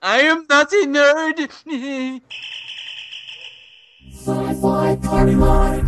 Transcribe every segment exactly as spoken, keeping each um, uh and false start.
I am not a nerd. Sci-Fi Party Line.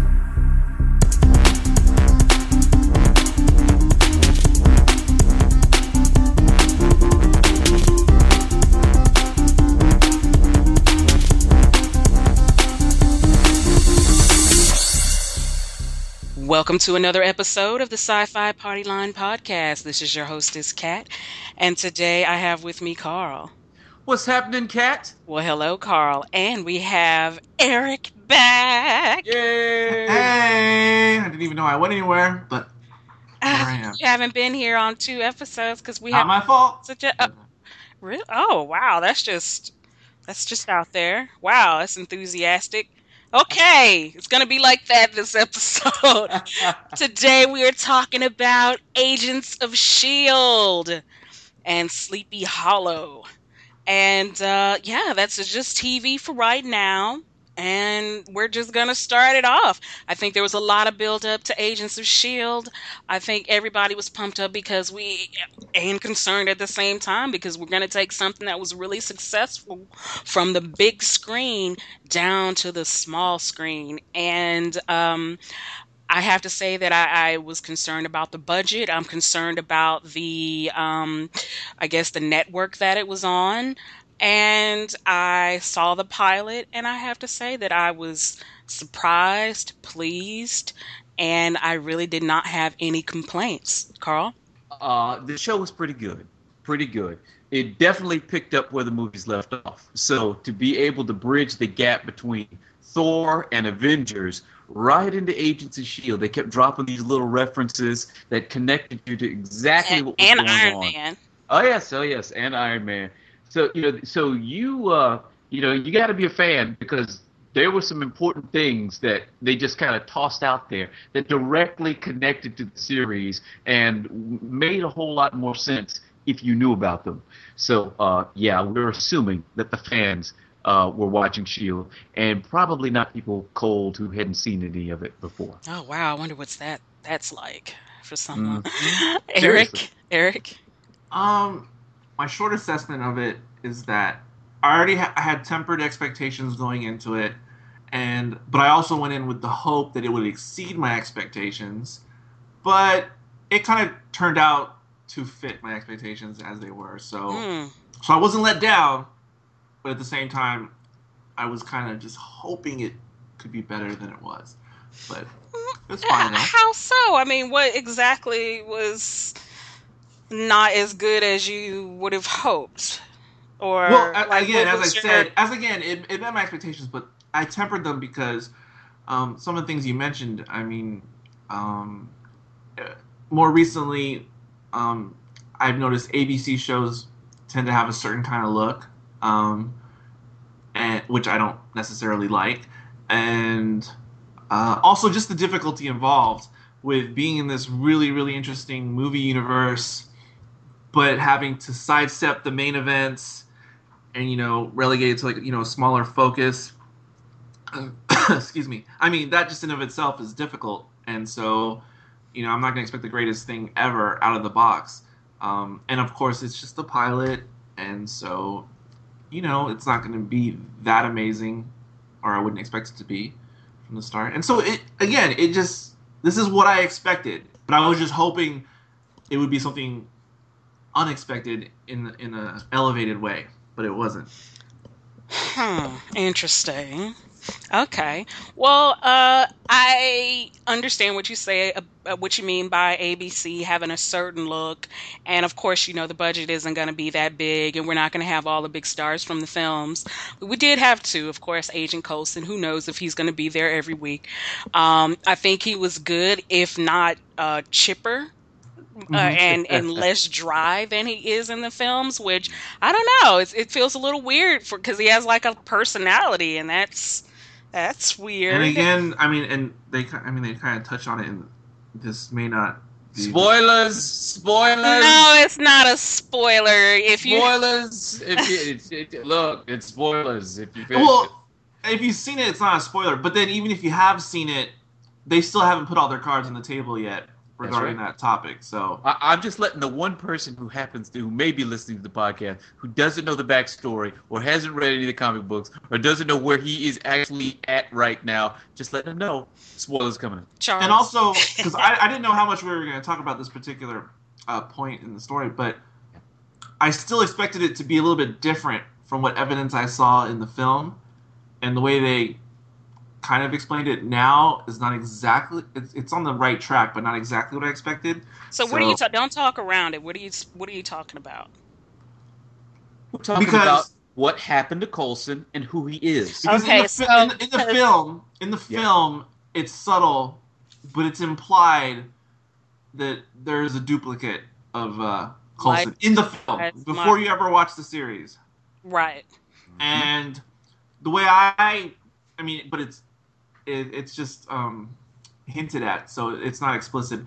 Welcome to another episode of the Sci-Fi Party Line podcast. This is your hostess, Kat, and today I have with me Carl. What's happening, Kat? Well, hello, Carl, and we have Eric back. Yay! Hey! I didn't even know I went anywhere, but here I am. You haven't been here on two episodes because we Not have my fault. such a uh, really. Oh, wow, that's just that's just out there. Wow, that's enthusiastic. Okay, it's going to be like that this episode. Today we are talking about Agents of S H I E L D and Sleepy Hollow. And uh, yeah, that's just T V for right now. And we're just going to start it off. I think there was a lot of build up to Agents of S H I E L D. I think everybody was pumped up because we, and concerned at the same time, because we're going to take something that was really successful from the big screen down to the small screen. And um, I have to say that I, I was concerned about the budget. I'm concerned about the, um, I guess, the network that it was on. And I saw the pilot, and I have to say that I was surprised, pleased, and I really did not have any complaints. Carl? Uh, the show was pretty good. Pretty good. It definitely picked up where the movies left off. So to be able to bridge the gap between Thor and Avengers right into Agents of S H I E L D, they kept dropping these little references that connected you to exactly And, what was and going Iron on. Man. Oh yes, oh yes, and Iron Man. So you know, so you uh, you know, you got to be a fan because there were some important things that they just kind of tossed out there that directly connected to the series and made a whole lot more sense if you knew about them. So uh, yeah, we're assuming that the fans uh, were watching S H I E L D and probably not people cold who hadn't seen any of it before. Oh, wow. I wonder what's that that's like for someone. Mm. Eric? Seriously. Eric? Um, my short assessment of it is that I already ha- I had tempered expectations going into it, and but I also went in with the hope that it would exceed my expectations, but it kind of turned out to fit my expectations as they were. So, Mm. so I wasn't let down, but at the same time, I was kind of just hoping it could be better than it was. But it's fine Uh, though. How so? I mean, what exactly was not as good as you would have hoped? Or Well, a- like, again, what as I was your- said, as again, it, it met my expectations, but I tempered them because um, some of the things you mentioned. I mean, um, uh, more recently, um, I've noticed A B C shows tend to have a certain kind of look, um, and which I don't necessarily like, and uh, also just the difficulty involved with being in this really, really interesting movie universe, but having to sidestep the main events and, you know, relegate it to, like, you know, a smaller focus. Excuse me. I mean, that just in of itself is difficult. And so, you know, I'm not going to expect the greatest thing ever out of the box. Um, and, of course, it's just a pilot. And so, you know, it's not going to be that amazing, or I wouldn't expect it to be from the start. And so, it again, it just, this is what I expected. But I was just hoping it would be something unexpected in in a elevated way, but it wasn't. Hmm, interesting. Okay. Well, uh, I understand what you say, uh, what you mean by A B C having a certain look. And of course, you know, the budget isn't going to be that big, and we're not going to have all the big stars from the films. But we did have two, of course, Agent Coulson. Who knows if he's going to be there every week? Um, I think he was good, if not uh, chipper. Uh, and and less dry than he is in the films, which I don't know. It's, it feels a little weird for because he has like a personality, and that's that's weird. And again, I mean, and they, ki- I mean, they kind of touch on it, and this may not be Spoilers! Spoilers! No, it's not a spoiler. If you Spoilers! If you it's, it, look, it's spoilers. If you finish it. Well, if you've seen it, it's not a spoiler. But then, even if you have seen it, they still haven't put all their cards on the table yet. regarding right. that topic. So I, I'm just letting the one person who happens to, who may be listening to the podcast, who doesn't know the backstory or hasn't read any of the comic books or doesn't know where he is actually at right now, just letting them know spoilers coming up. Charles. and also because I, I didn't know how much we were going to talk about this particular uh, point in the story, but I still expected it to be a little bit different from what evidence I saw in the film, and the way they kind of explained it now is not exactly. It's, it's on the right track, but not exactly what I expected. So what are you ta- don't talk around it. What are you what are you talking about? We're talking Because- about what happened to Coulson and who he is. Because Okay, in the, so- fi- in, the- in the film, in the Yeah. film, it's subtle, but it's implied that there is a duplicate of uh, Coulson Like- in the film like before my- you ever watch the series. Right. And the way I, I mean, but it's it, it's just um, hinted at, so it's not explicit.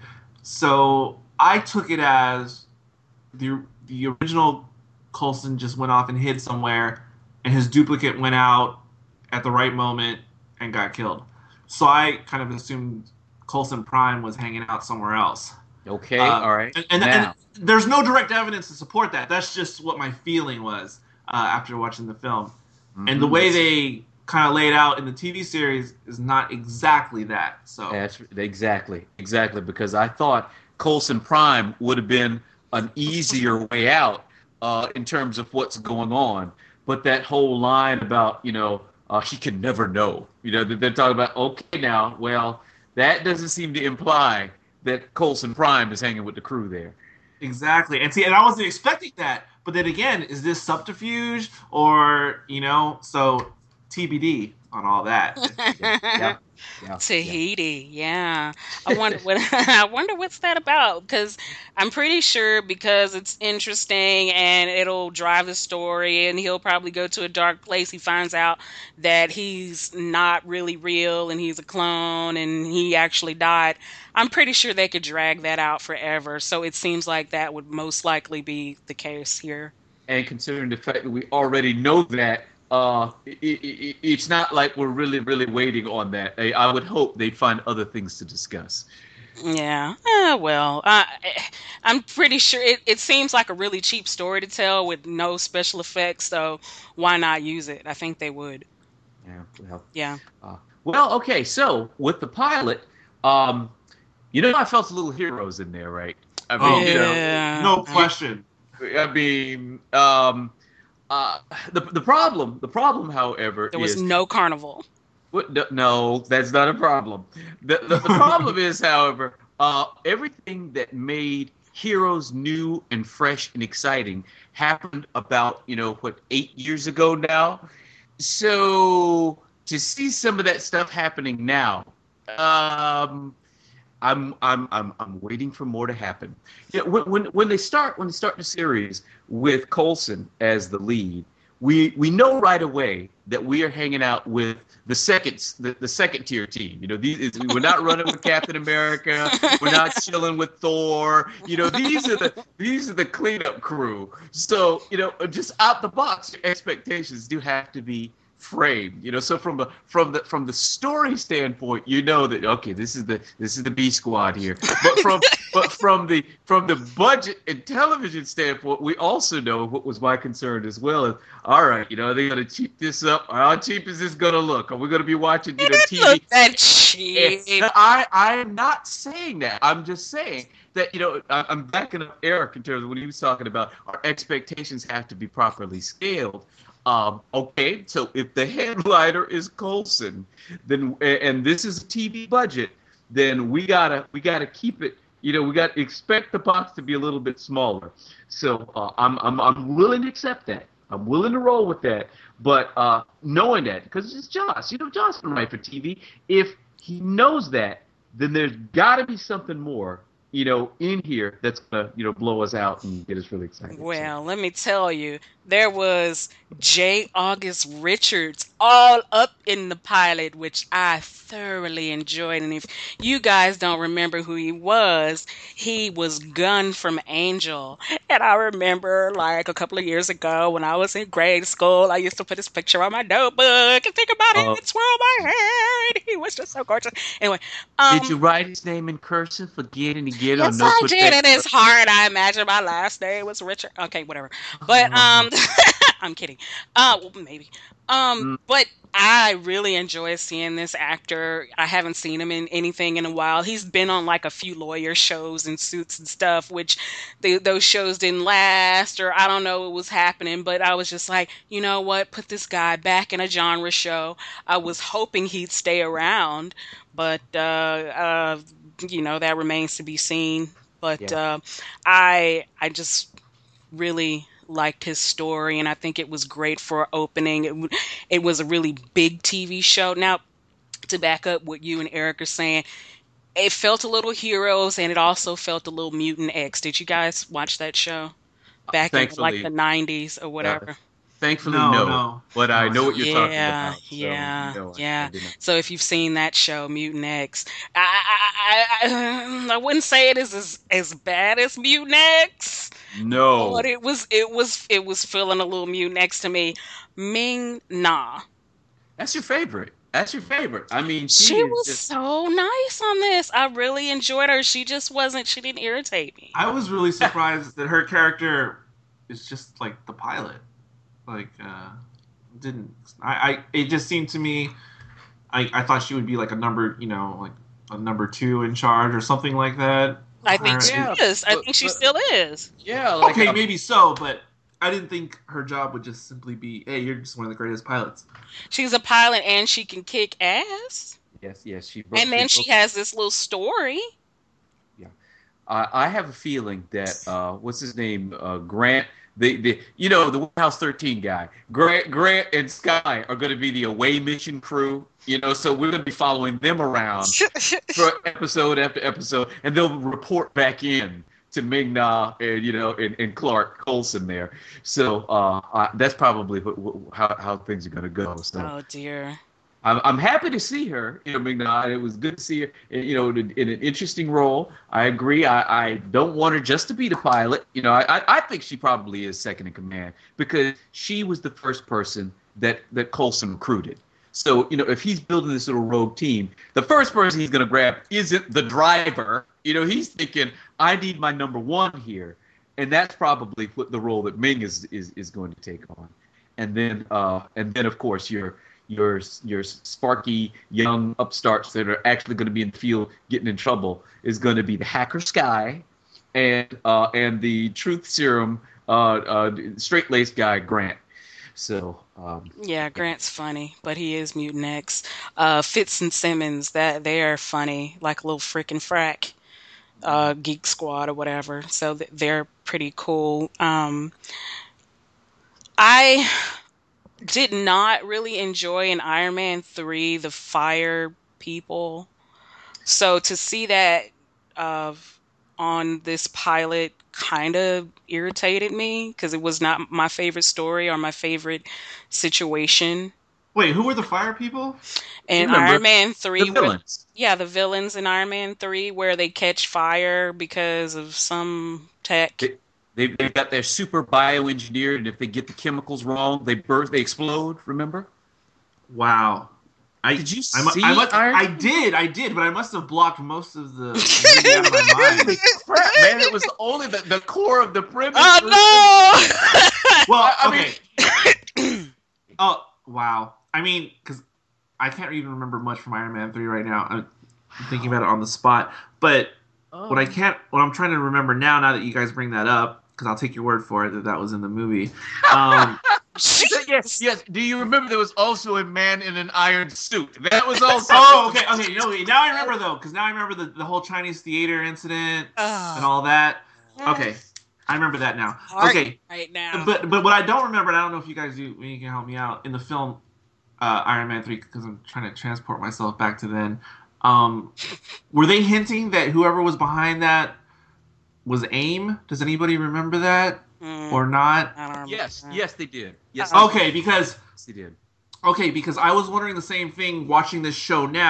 So I took it as the the original Coulson just went off and hid somewhere, and his duplicate went out at the right moment and got killed. So I kind of assumed Coulson Prime was hanging out somewhere else. Okay, Uh, all right. And, and, now, and there's no direct evidence to support that. That's just what my feeling was uh, after watching the film. And the mhm, way that's- they kind of laid out in the T V series is not exactly that. So That's exactly, exactly, because I thought Coulson Prime would have been an easier way out uh, in terms of what's going on. But that whole line about, you know, uh, he can never know, you know, they're talking about, okay, now, well, that doesn't seem to imply that Coulson Prime is hanging with the crew there. exactly. And see, and I wasn't expecting that. But then again, is this subterfuge or, you know, so T B D on all that. Yeah, yeah, yeah. Tahiti, yeah. I wonder what I wonder what's that about, because I'm pretty sure because it's interesting and it'll drive the story, and he'll probably go to a dark place. He finds out that he's not really real and he's a clone and he actually died. I'm pretty sure they could drag that out forever. So it seems like that would most likely be the case here. And considering the fact that we already know that, uh, it, it, it's not like we're really, really waiting on that. I, I would hope they'd find other things to discuss. Yeah. Uh, well, uh, I'm pretty sure it, it seems like a really cheap story to tell with no special effects. So why not use it? I think they would. Yeah. Well. Yeah. Uh, well. Okay. So with the pilot, um, you know, I felt a little heroes in there, right? I mean, Oh, you know, Yeah. No question. I mean, um, uh, the the problem, the problem, however, There was is no carnival. what, no, no, that's not a problem. The the, the problem is, however, uh, everything that made Heroes new and fresh and exciting happened about, you know, what, eight years ago now. So to see some of that stuff happening now, um, I'm I'm I'm I'm waiting for more to happen. Yeah, when when when they start when they start the series with Coulson as the lead, we we know right away that we are hanging out with the second the, the second tier team. You know, these we're not running with Captain America. We're not chilling with Thor. You know, these are the these are the cleanup crew. So, you know, just out the box, your expectations do have to be framed. You know, so from the from the from the story standpoint, you know that okay, this is the this is the B squad here. But from but from the from the budget and television standpoint, we also know what was my concern as well. Is all right, you know, are they gonna cheap this up? How cheap is this gonna look? Are we gonna be watching, you know, It T V? looked that cheap. It's- I I am not saying that. I'm just saying that, you know, I- I'm backing up Eric in terms of what he was talking about. Our expectations have to be properly scaled. Um, okay, so if the headliner is Coulson, then and this is a T V budget, then we gotta we gotta keep it. You know, we got to expect the box to be a little bit smaller. So uh, I'm I'm I'm willing to accept that. I'm willing to roll with that. But uh, knowing that, because it's Joss, you know, Joss can write for T V. If he knows that, then there's got to be something more, you know, in here that's gonna, you know, blow us out and get us really excited. Well, let me tell you, there was J. August Richards all up in the pilot, which I thoroughly enjoyed. And if you guys don't remember who he was, he was Gunn from Angel. And I remember, like, a couple of years ago when I was in grade school, I used to put his picture on my notebook and think about Oh. it and swirl my head. He was just so gorgeous. Anyway, um, Did you write his name in cursive again and again on Yes, No I Put did, That- and it's hard. I imagine my last name was Richard. Okay, whatever. But um, I'm kidding. Uh, well, maybe. Um, Mm. but I really enjoy seeing this actor. I haven't seen him in anything in a while. He's been on like a few lawyer shows and Suits and stuff, which they, those shows didn't last, or I don't know what was happening. But I was just like, you know what? Put this guy back in a genre show. I was hoping he'd stay around, but uh, uh, you know that remains to be seen. But Yeah. uh, I I just really liked his story, and I think it was great for opening. It, w- it was a really big T V show. Now, to back up what you and Eric are saying, it felt a little Heroes, and it also felt a little Mutant X. Did you guys watch that show back in like Thankfully, the nineties or uh, whatever? thankfully, No, no. no. But I No, know what you're talking Yeah, about. So, yeah, no, I, I yeah. did not. So if you've seen that show, Mutant X, I I, I, I, I wouldn't say it is as, as bad as Mutant X, No. but it was it was it was feeling a little Mutant X to me. Ming Na, That's your favorite. That's your favorite. I mean, she, she is was just. so nice on this. I really enjoyed her. She just wasn't. She didn't irritate me. I was really surprised that her character is just like the pilot. Like, uh, didn't I, I? It just seemed to me, I, I thought she would be like a number, you know, like a number two in charge or something like that. I think Or- she Yeah, is. I but- think she but- still is. Yeah, like okay, uh, maybe so, but I didn't think her job would just simply be, hey, you're just one of the greatest pilots. She's a pilot and she can kick ass. Yes, yes. She broke, And then she broke- has this little story. I, I have a feeling that uh, what's his name, uh, Grant. The, the you know the Warehouse thirteen guy, Grant Grant and Sky are going to be the away mission crew. You know, so we're going to be following them around for episode after episode, and they'll report back in to Ming Na and you know and, and Clark Colson there. So uh, I, that's probably what, what, how how things are going to go. So. Oh dear. I'm, I'm happy to see her, you know, Ming Na. It was good to see her, you know, in, in an interesting role. I agree. I, I don't want her just to be the pilot. You know, I, I think she probably is second in command because she was the first person that, that Coulson recruited. So, you know, if he's building this little rogue team, the first person he's going to grab isn't the driver. You know, he's thinking, I need my number one here. And that's probably what the role that Ming is, is, is going to take on. And then, uh, and then of course, you're, your your sparky young upstarts that are actually going to be in the field getting in trouble is going to be the hacker Sky and uh, and the truth serum uh, uh, straight laced guy Grant. So um, Yeah, Grant's funny, but he is Mutant X. Uh, Fitz and Simmons, that they are funny, like a little freaking frack, uh, Geek Squad or whatever. So th- they're pretty cool. Um, I did not really enjoy in Iron Man three the fire people. So to see that uh, on this pilot kind of irritated me because it was not my favorite story or my favorite situation. Wait, who were the fire people? And Remember, Iron Man three, the where- villains. yeah, the villains in Iron Man three where they catch fire because of some tech. They, they they've got their super bioengineered, and if they get the chemicals wrong, they burst, they explode. Remember? Wow. I, Did you I, mu- see I, must, Iron I Man? did, I did, but I must have blocked most of the movie out of my mind. Holy crap, man! It was only the, the core of the premise. Oh no! Well, I okay. mean- Oh, wow. I mean, because I can't even remember much from Iron Man three right now. I'm thinking about it on the spot. But what I can't, what I'm trying to remember now, now that you guys bring that up, because I'll take your word for it that that was in the movie. Um, Yes, yes. Do you remember there was also a man in an iron suit? That was also. oh, okay, okay. You know, now I remember though, because now I remember the, the whole Chinese theater incident Ugh. and all that. Okay, I remember that now. Hard Okay, right now. but but what I don't remember, and I don't know if you guys do, you can help me out in the film uh, Iron Man three, because I'm trying to transport myself back to then. Um, were they hinting that whoever was behind that was AIM? Does anybody remember that Mm, or not? I don't remember. Yes, that. yes, they did. Yes, Uh-oh. they Okay, because Yes, they did. okay, because I was wondering the same thing watching this show now,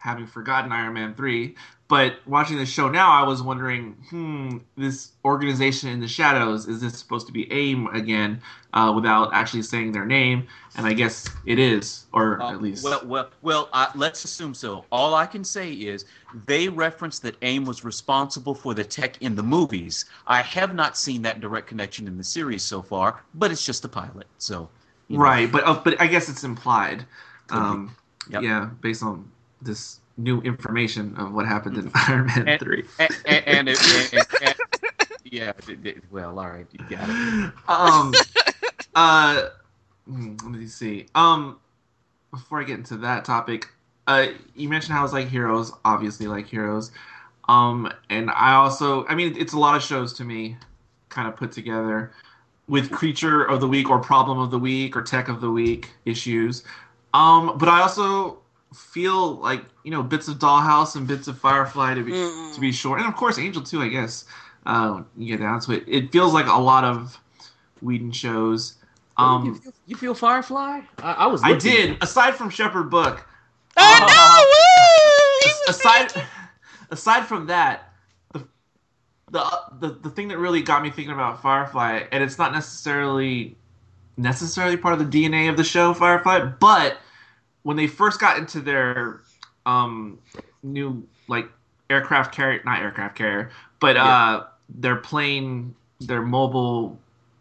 having forgotten Iron Man three. But watching the show now, I was wondering, hmm, this organization in the shadows, is this supposed to be AIM again, uh, without actually saying their name? And I guess it is, or Uh, at least. Well, well, well. Uh, let's assume so. All I can say is they referenced that AIM was responsible for the tech in the movies. I have not seen that direct connection in the series so far, but it's just a pilot, so. You know. Right, but uh, but I guess it's implied. Um, Yep. Yeah, based on this new information of what happened in Iron Man And- three. And, and, and, it- and- and- yeah. it- it- Well, all right, you got it. um, uh, hmm, let me see. Um, before I get into that topic, uh, you mentioned how it's like Heroes, obviously like Heroes. Um, and I also, I mean, it's a lot of shows to me, kind of put together with Creature of the Week or Problem of the Week or Tech of the Week issues. Um, but I also feel like, you know, bits of Dollhouse and bits of Firefly to be Mm-mm. to be short, and of course Angel too, I guess. Uh, you get down to it, it feels like a lot of Whedon shows. you, Um, feel, you feel Firefly? I, I was. I looking. did. Aside from Shepherd Book, Oh no! Woo! He was aside aside from that, the, the the the thing that really got me thinking about Firefly, and it's not necessarily necessarily part of the D N A of the show Firefly, but when they first got into their um, new like aircraft carrier, not aircraft carrier, but Yeah. uh, their plane, their mobile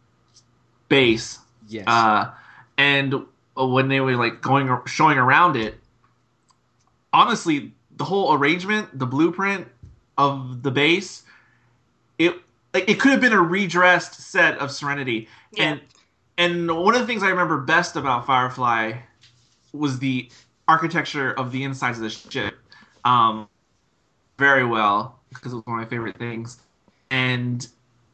base, Yes. uh, and when they were like going showing around it, honestly, the whole arrangement, the blueprint of the base, it like, it could have been a redressed set of Serenity. Yeah. And and one of the things I remember best about Firefly was the architecture of the insides of the ship. Um, very well, because it was one of my favorite things. And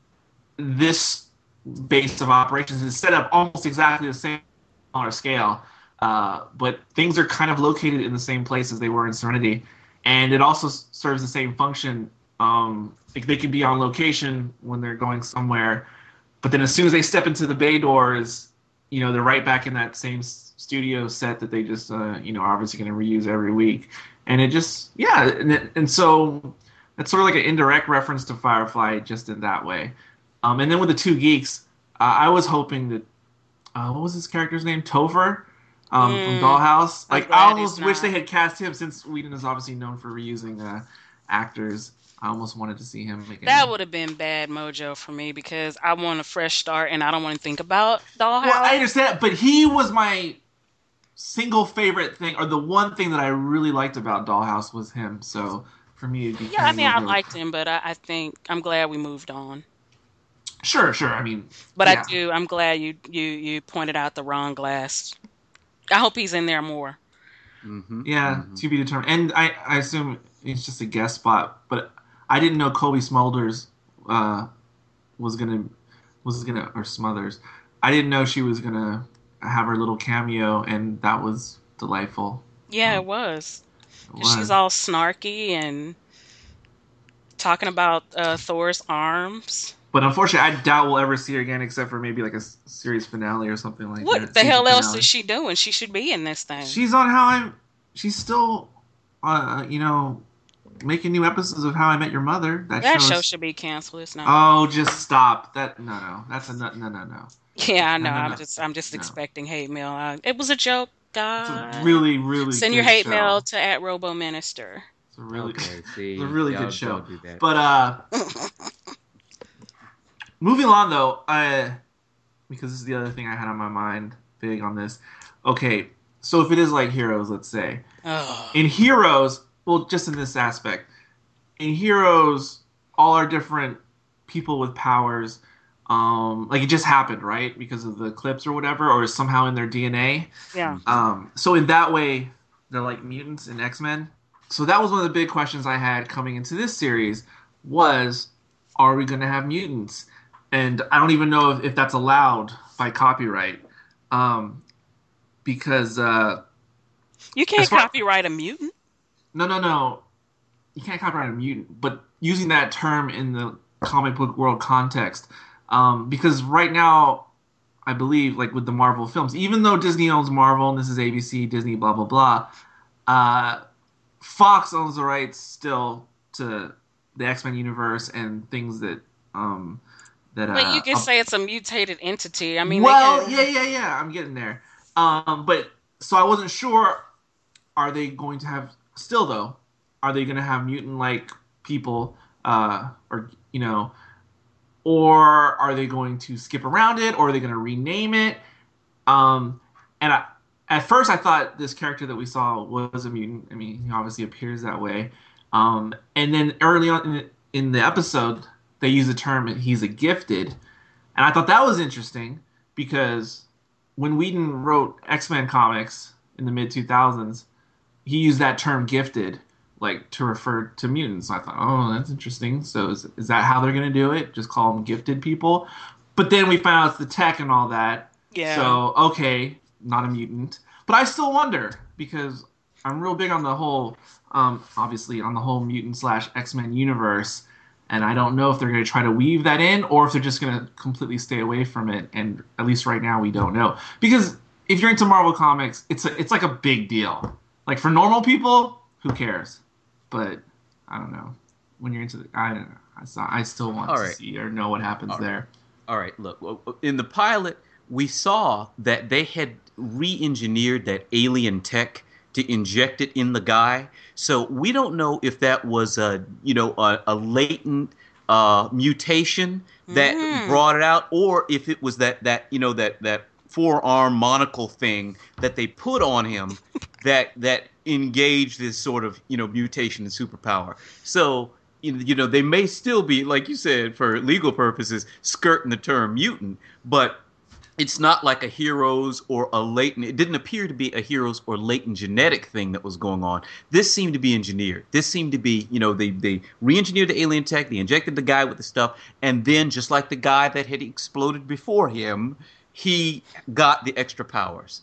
this base of operations is set up almost exactly the same on a scale, uh, but things are kind of located in the same place as they were in Serenity, and it also s- serves the same function. Um, like they can be on location when they're going somewhere, but then as soon as they step into the bay doors, you know, they're right back in that same s- studio set that they just, uh, you know, are obviously going to reuse every week, and it just, yeah, and, it, and so it's sort of like an indirect reference to Firefly just in that way. Um, and then with the two geeks, uh, I was hoping that uh, what was his character's name? Topher um, Mm, from Dollhouse. I'm Like glad I he's almost wish not. they had cast him, since Whedon is obviously known for reusing uh, actors. I almost wanted to see him again. That would have been bad mojo for me because I want a fresh start and I don't want to think about Dollhouse. Well, I understand, but he was my single favorite thing, or the one thing that I really liked about Dollhouse was him. So for me, it'd be yeah, I mean, I carrying over. liked him, but I, I think I'm glad we moved on. Sure, sure. I mean, But yeah. I do. I'm glad you you you pointed out the wrong glass. I hope he's in there more. Mm-hmm. Yeah, to be determined. And I, I assume it's just a guest spot, but I didn't know Kobe Smulders uh, was gonna was gonna or Smothers. I didn't know she was gonna have her little cameo, and that was delightful. Yeah, Oh. it was. It And she's was. all snarky and talking about uh, Thor's arms. But unfortunately, I doubt we'll ever see her again, except for maybe like a s- series finale or something like that. What the Season hell else finale. is she doing? She should be in this thing. She's on How I. She's still, uh, you know, making new episodes of How I Met Your Mother. That, that show's- show should be canceled. It's not. Oh, just stop. That no, no. That's a no, no, no, no. yeah, I know. no, no, I'm no. just I'm just No. expecting hate mail. Uh, it was a joke, It's guys. a really, really Send good your hate show. mail to at Robo Minister. It's a really, Okay, see, it's a really y'all good show. don't do that. But uh, moving on though, uh, because this is the other thing I had on my mind, big on this. Okay, so if it is like Heroes, let's say Ugh. in Heroes, well, just in this aspect, in Heroes, all our different people with powers, um, like it just happened, right? Because of the eclipse or whatever, or somehow in their D N A. Yeah. Um, so in that way, they're like mutants in X-Men. So that was one of the big questions I had coming into this series was, are we going to have mutants? And I don't even know if, if that's allowed by copyright. Um, because, uh, You can't As far- copyright a mutant. no, no, no. You can't copyright a mutant, but using that term in the comic book world context. Um, because right now, I believe, like with the Marvel films, even though Disney owns Marvel and this is A B C, Disney, blah, blah, blah, uh, Fox owns the rights still to the X-Men universe and things that um that But you uh can say it's a mutated entity. I mean, they well can. yeah yeah yeah I'm getting there. Um, but so I wasn't sure. Are they going to have still though? Are they going to have mutant like people, uh, or you know, or are they going to skip around it, or are they going to rename it? Um, and I, at first I thought this character that we saw was a mutant. I mean, he obviously appears that way. Um, and then early on in the, in the episode, they use the term he's a gifted, and I thought that was interesting because when Whedon wrote X-Men comics in the mid two thousands, he used that term gifted like to refer to mutants. I thought, oh, that's interesting. So is, is that how they're going to do it? Just call them gifted people? But then we found out it's the tech and all that. Yeah. So, okay, not a mutant. But I still wonder because I'm real big on the whole, um, obviously, on the whole mutant slash X-Men universe. And I don't know if they're going to try to weave that in or if they're just going to completely stay away from it. And at least right now, we don't know. Because if you're into Marvel Comics, it's a, it's like a big deal. Like for normal people, who cares? But I don't know. When you're into the, I don't know. I, saw, I still want All to right. see or know what happens All right. there. All right, look, in the pilot, we saw that they had re-engineered that alien tech to inject it in the guy. So we don't know if that was a, you know, a, a latent uh, mutation that Mhm. brought it out, or if it was that, that you know, that, that forearm monocle thing that they put on him that that engaged this sort of, you know, mutation and superpower. So, you know, they may still be, like you said, for legal purposes, skirting the term mutant, but it's not like a heroes or a latent, it didn't appear to be a heroes or latent genetic thing that was going on. This seemed to be engineered. This seemed to be, you know, they, they re-engineered the alien tech, they injected the guy with the stuff, and then just like the guy that had exploded before him, he got the extra powers.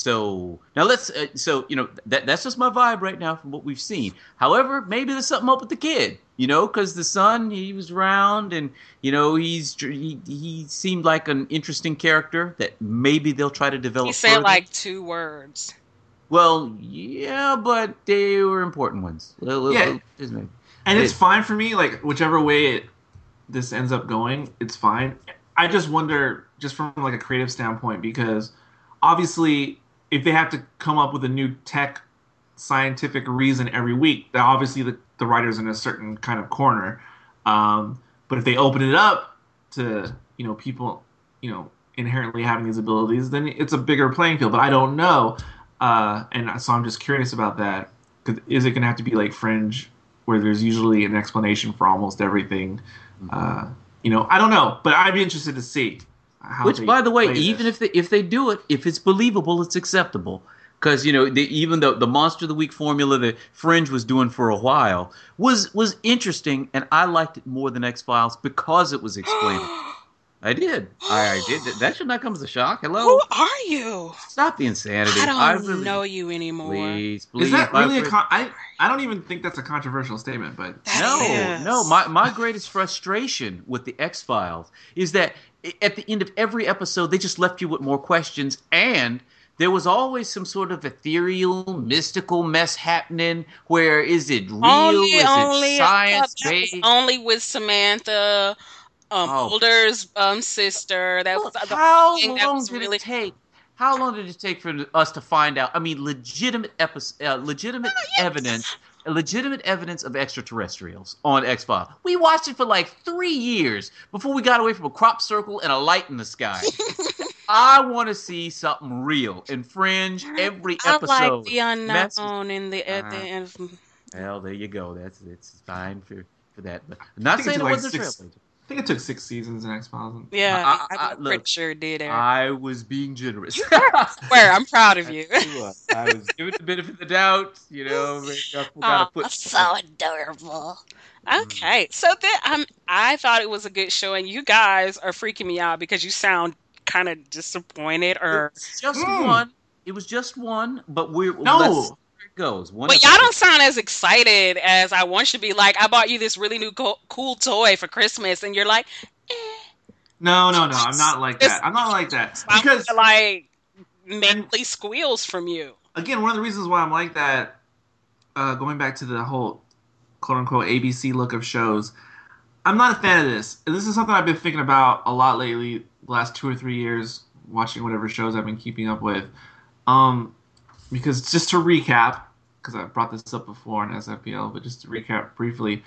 So now let's. Uh, so you know that that's just my vibe right now from what we've seen. However, maybe there's something up with the kid, you know, because the son, he was around, and you know he's he, he seemed like an interesting character that maybe they'll try to develop. He said further. like two words. Well, yeah, but they were important ones. Yeah. And And it's fine for me, like whichever way it this ends up going, it's fine. I just wonder, just from like a creative standpoint, because obviously, if they have to come up with a new tech scientific reason every week, that obviously the, the writer's in a certain kind of corner. Um, but if they open it up to, you know, people, you know, inherently having these abilities, then it's a bigger playing field. But I don't know. Uh, and so I'm just curious about that. 'Cause is it going to have to be like Fringe, where there's usually an explanation for almost everything? Uh, you know, I don't know. But I'd be interested to see. How Which, by the way, play even this. if they if they do it, if it's believable, it's acceptable. Because you know, they, even though the Monster of the Week formula that Fringe was doing for a while was was interesting, and I liked it more than X-Files because it was explained. I did. I, I did. That should not come as a shock. Hello. Who are you? Stop the insanity. I don't really, know you anymore. Please, please. Is that my really a friend- con- I I don't even think that's a controversial statement, but That No, is. no. My my greatest frustration with the X-Files is that i- at the end of every episode, they just left you with more questions, and there was always some sort of ethereal, mystical mess happening. Where is it real? Only, is only, it science that was based? only with Samantha, um, Oh. Mulder's um sister. That was Look, the how thing that long was did really. it take? How long did it take for us to find out? I mean, legitimate epi- uh, legitimate evidence, legitimate evidence of extraterrestrials on X-Files. We watched it for like three years before we got away from a crop circle and a light in the sky. I want to see something real. In Fringe, every I episode. like the messes- unknown in the at the Uh, end. Well, there you go. That's it's fine for for that. But I'm not think saying it's it like wasn't a six- trailblazer. I think it took six seasons in X-Files. Yeah, I- I, I- am look, pretty sure it did. Eric. I was being generous. Swear, I'm proud of you. I was giving the benefit of the doubt, you know. Maybe I Oh, gotta put so adorable. Okay, so then um, I thought it was a good show, and you guys are freaking me out because you sound kind of disappointed, or It's just Mm. one. It was just one, but we're No. let's see where it goes. One but y'all episode. don't sound as excited as I want you to be. Like, I bought you this really new co- cool toy for Christmas, and you're like, eh. No, no, no. I'm not like that. I'm not like that I because want to, like mentally squeals from you. again, one of the reasons why I'm like that, uh, going back to the whole quote unquote A B C look of shows, I'm not a fan of this. And this is something I've been thinking about a lot lately, the last two or three years, watching whatever shows I've been keeping up with. Um, because just to recap, because I brought this up before in S F P L, but just to recap briefly,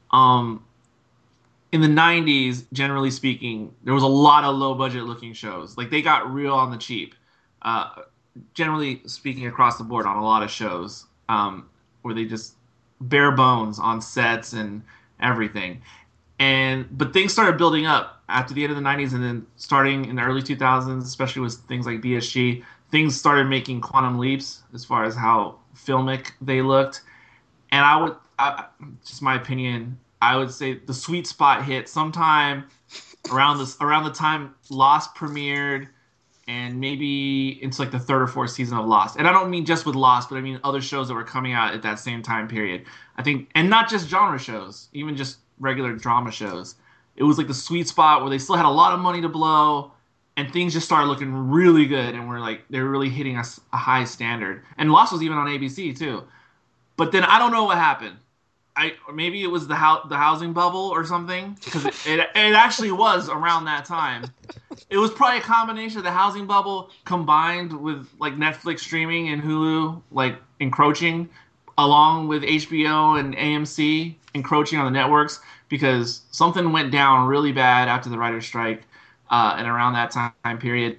um, in the nineties, generally speaking, there was a lot of low-budget looking shows. Like, they got real on the cheap. Uh, generally speaking, across the board on a lot of shows, um, where they just bare bones on sets and everything. And but things started building up after the end of the nineties, and then starting in the early two thousands, especially with things like B S G, things started making quantum leaps as far as how filmic they looked. And I would, I, just my opinion, I would say the sweet spot hit sometime around this around the time Lost premiered, and maybe into like the third or fourth season of Lost. And I don't mean just with Lost, but I mean other shows that were coming out at that same time period. I think, and not just genre shows, even just regular drama shows. It was like the sweet spot where they still had a lot of money to blow, and things just started looking really good, and we're like, they were really hitting us a high standard. And Lost was even on A B C too. But then I don't know what happened. I maybe it was the ho- the housing bubble or something, because it, it it actually was around that time. It was probably a combination of the housing bubble combined with like Netflix streaming and Hulu like encroaching, along with H B O and A M C encroaching on the networks, because something went down really bad after the writer's strike, uh, and around that time period,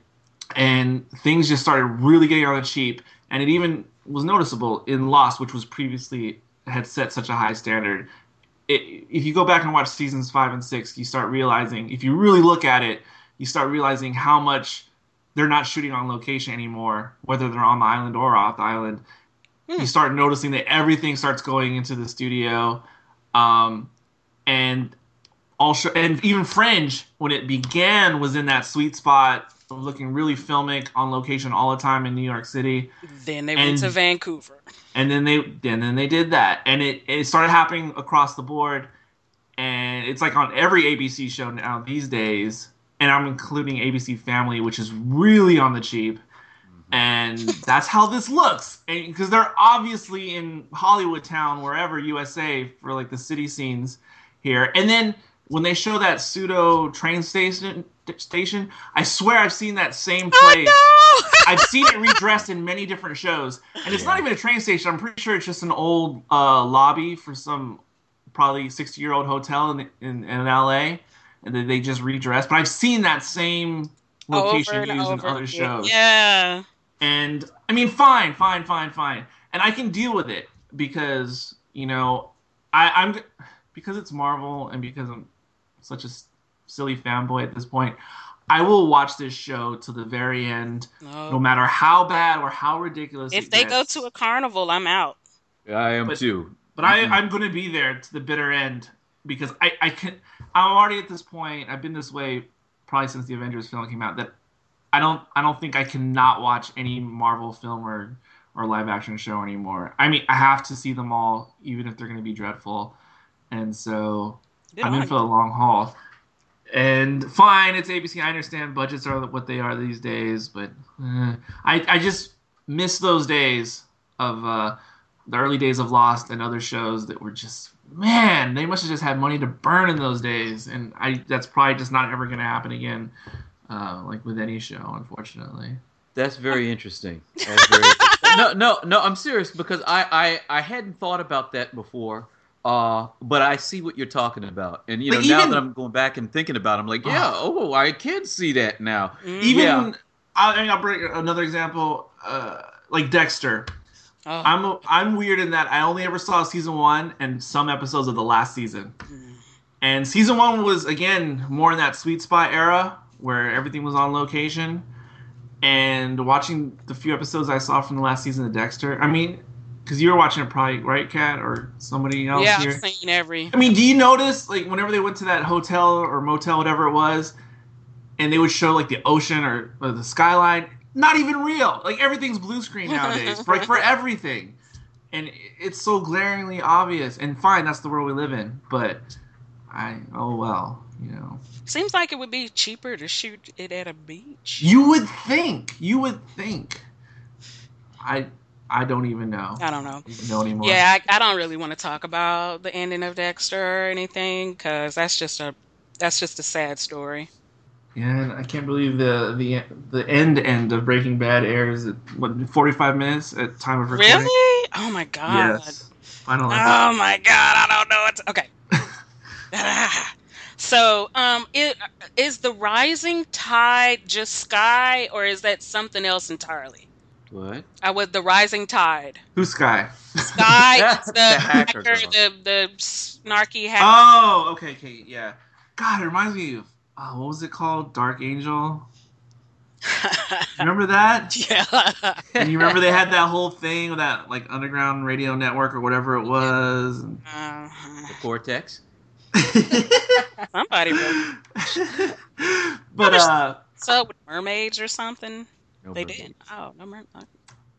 and things just started really getting on the cheap. And it even was noticeable in Lost, which was previously had set such a high standard. It, if you go back and watch seasons five and six, you start realizing, if you really look at it, you start realizing how much they're not shooting on location anymore, whether they're on the island or off the island. Hmm. You start noticing that everything starts going into the studio, um, and also, and even Fringe, when it began, was in that sweet spot of looking really filmic on location all the time in New York City. Then they and, went to Vancouver. And then they and then they did that, and it, it started happening across the board, and it's like on every A B C show now these days, and I'm including A B C Family, which is really on the cheap, mm-hmm. and that's how this looks, because they're obviously in Hollywood Town, wherever, U S A, for like the city scenes here, and then when they show that pseudo train station station, I swear I've seen that same place. Oh, no! I've seen it redressed in many different shows, and it's yeah. not even a train station. I'm pretty sure it's just an old uh, lobby for some probably sixty-year-old hotel in, in in L A, and then they just redressed. But I've seen that same location used in other shows. Yeah. And I mean, fine, fine, fine, fine, and I can deal with it because you know I, I'm because it's Marvel and because I'm such a silly fanboy at this point. I will watch this show to the very end, oh. no matter how bad or how ridiculous if it they gets. go to a carnival, I'm out. Yeah, I am but, too. But mm-hmm. I, I'm going to be there to the bitter end, because I, I can. I'm already at this point. I've been this way probably since the Avengers film came out. That I don't. I don't think I cannot watch any Marvel film or or live action show anymore. I mean, I have to see them all, even if they're going to be dreadful. And so Good I'm in for the long haul. And fine, it's A B C. I understand budgets are what they are these days, but uh, I I just miss those days of uh, the early days of Lost and other shows that were just, man, they must have just had money to burn in those days, and I that's probably just not ever going to happen again, uh, like with any show, unfortunately. That's very interesting. That's very interesting. No, no, no. I'm serious, because I, I I hadn't thought about that before. Uh, but I see what you're talking about, and you know, even, now that I'm going back and thinking about it, I'm like, yeah, oh, I can see that now. Even, yeah. I mean, I'll bring another example, uh, like Dexter. Oh. I'm I'm weird in that I only ever saw season one and some episodes of the last season, mm. and season one was again more in that sweet spot era where everything was on location. And watching the few episodes I saw from the last season of Dexter, I mean. Because you were watching it probably, right, Kat, or somebody else yeah, here? Yeah, I've seen every. I mean, do you notice, like, whenever they went to that hotel or motel, whatever it was, and they would show, like, the ocean or, or the skyline, not even real. Like, everything's blue screen nowadays, for, like, for everything. And it's so glaringly obvious. And fine, that's the world we live in. But, I, oh, well, you know. Seems like it would be cheaper to shoot it at a beach. You would think. You would think. I... I don't even know. I don't know. Even know anymore. Yeah, I, I don't really want to talk about the ending of Dexter or anything because that's just a that's just a sad story. Yeah, and I can't believe the the the end end of Breaking Bad airs at what forty-five minutes at time of recording. Really? Oh my god. Yes. Final. Oh my god, I don't know what to, okay. So, um, it, is the rising tide just Sky, or is that something else entirely? What? I was the rising tide. Who's Sky? Sky, it's the, The hacker hacker, girl. the the snarky hacker. Oh, okay, okay, yeah. God, it reminds me of oh, what was it called? Dark Angel. Remember that? Yeah. And you remember they had that whole thing with that like underground radio network or whatever it was. Uh-huh. The Cortex? Somebody wrote. But uh, So with mermaids or something? No They mermaids. didn't. Oh, no mer- I,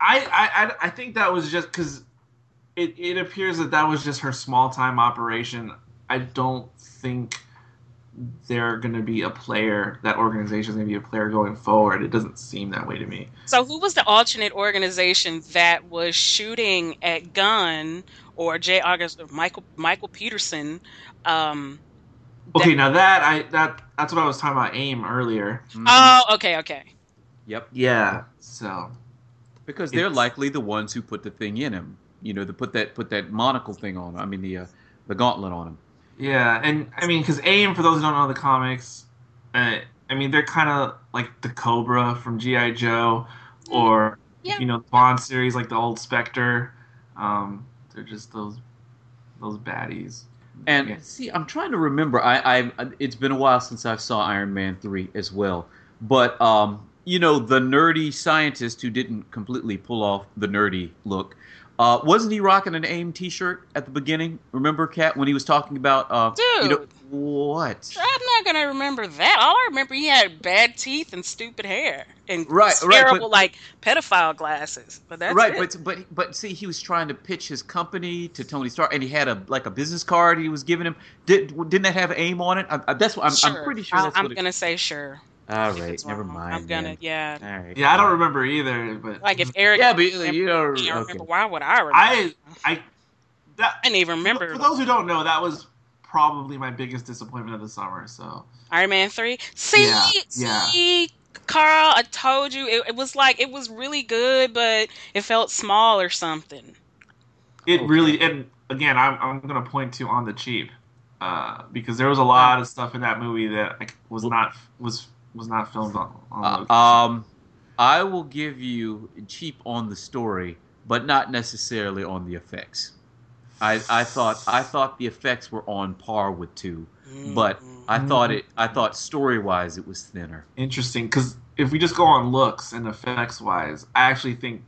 I I I think that was just because it it appears that that was just her small time operation. I don't think they're going to be a player. That organization's going to be a player going forward. It doesn't seem that way to me. So who was the alternate organization that was shooting at Gunn or J. August or Michael Michael Peterson? Um, Okay, that- now that I that that's what I was talking about AIM earlier. Mhm. Oh, okay, okay. Yep. Yeah. So Because they're It's- likely the ones who put the thing in him. You know, to put that put that monocle thing on. I mean, the uh, the gauntlet on him. yeah, and I mean, because AIM, for those who don't know the comics, uh, I mean, they're kind of like the Cobra from G I. Joe, or Yeah. you know, the Bond series, like the old Spectre. Um, they're just those those baddies. And Yeah. see, I'm trying to remember. I, I, it's been a while since I saw Iron Man three as well. But um, you know, the nerdy scientist who didn't completely pull off the nerdy look, uh, wasn't he rocking an AIM T-shirt at the beginning? Remember, Kat, when he was talking about, uh, you know, Dude. what? I'm not gonna remember that. All I remember, he had bad teeth and stupid hair and Right, right, terrible but- like pedophile glasses. But that's right, it. but but but see, he was trying to pitch his company to Tony Stark, and he had a like a business card he was giving him. Did didn't that have AIM on it? I, I, that's what I'm, Sure. I'm pretty sure I- that's I'm what. It, gonna say sure. all if right, it's never wrong. mind. I'm gonna then. yeah. All right. Yeah, I don't remember either, but Like if Eric, Yeah, but you know, can't okay. remember. Why would I remember? I I that I didn't even remember For those who don't know, that was probably my biggest disappointment of the summer. So Iron Man three. See, Yeah, yeah. see, Carl, I told you it, it was like it was really good, but it felt small or something. it Okay. really, and again, I'm I'm gonna point to On the Cheap, uh, because there was a lot of stuff in that movie that like, was not was was not filmed on. on Uh, location. um, I will give you cheap on the story, but not necessarily on the effects. I, I thought I thought the effects were on par with two, but I thought it I thought story wise it was thinner. Interesting, because if we just go on looks and effects wise, I actually think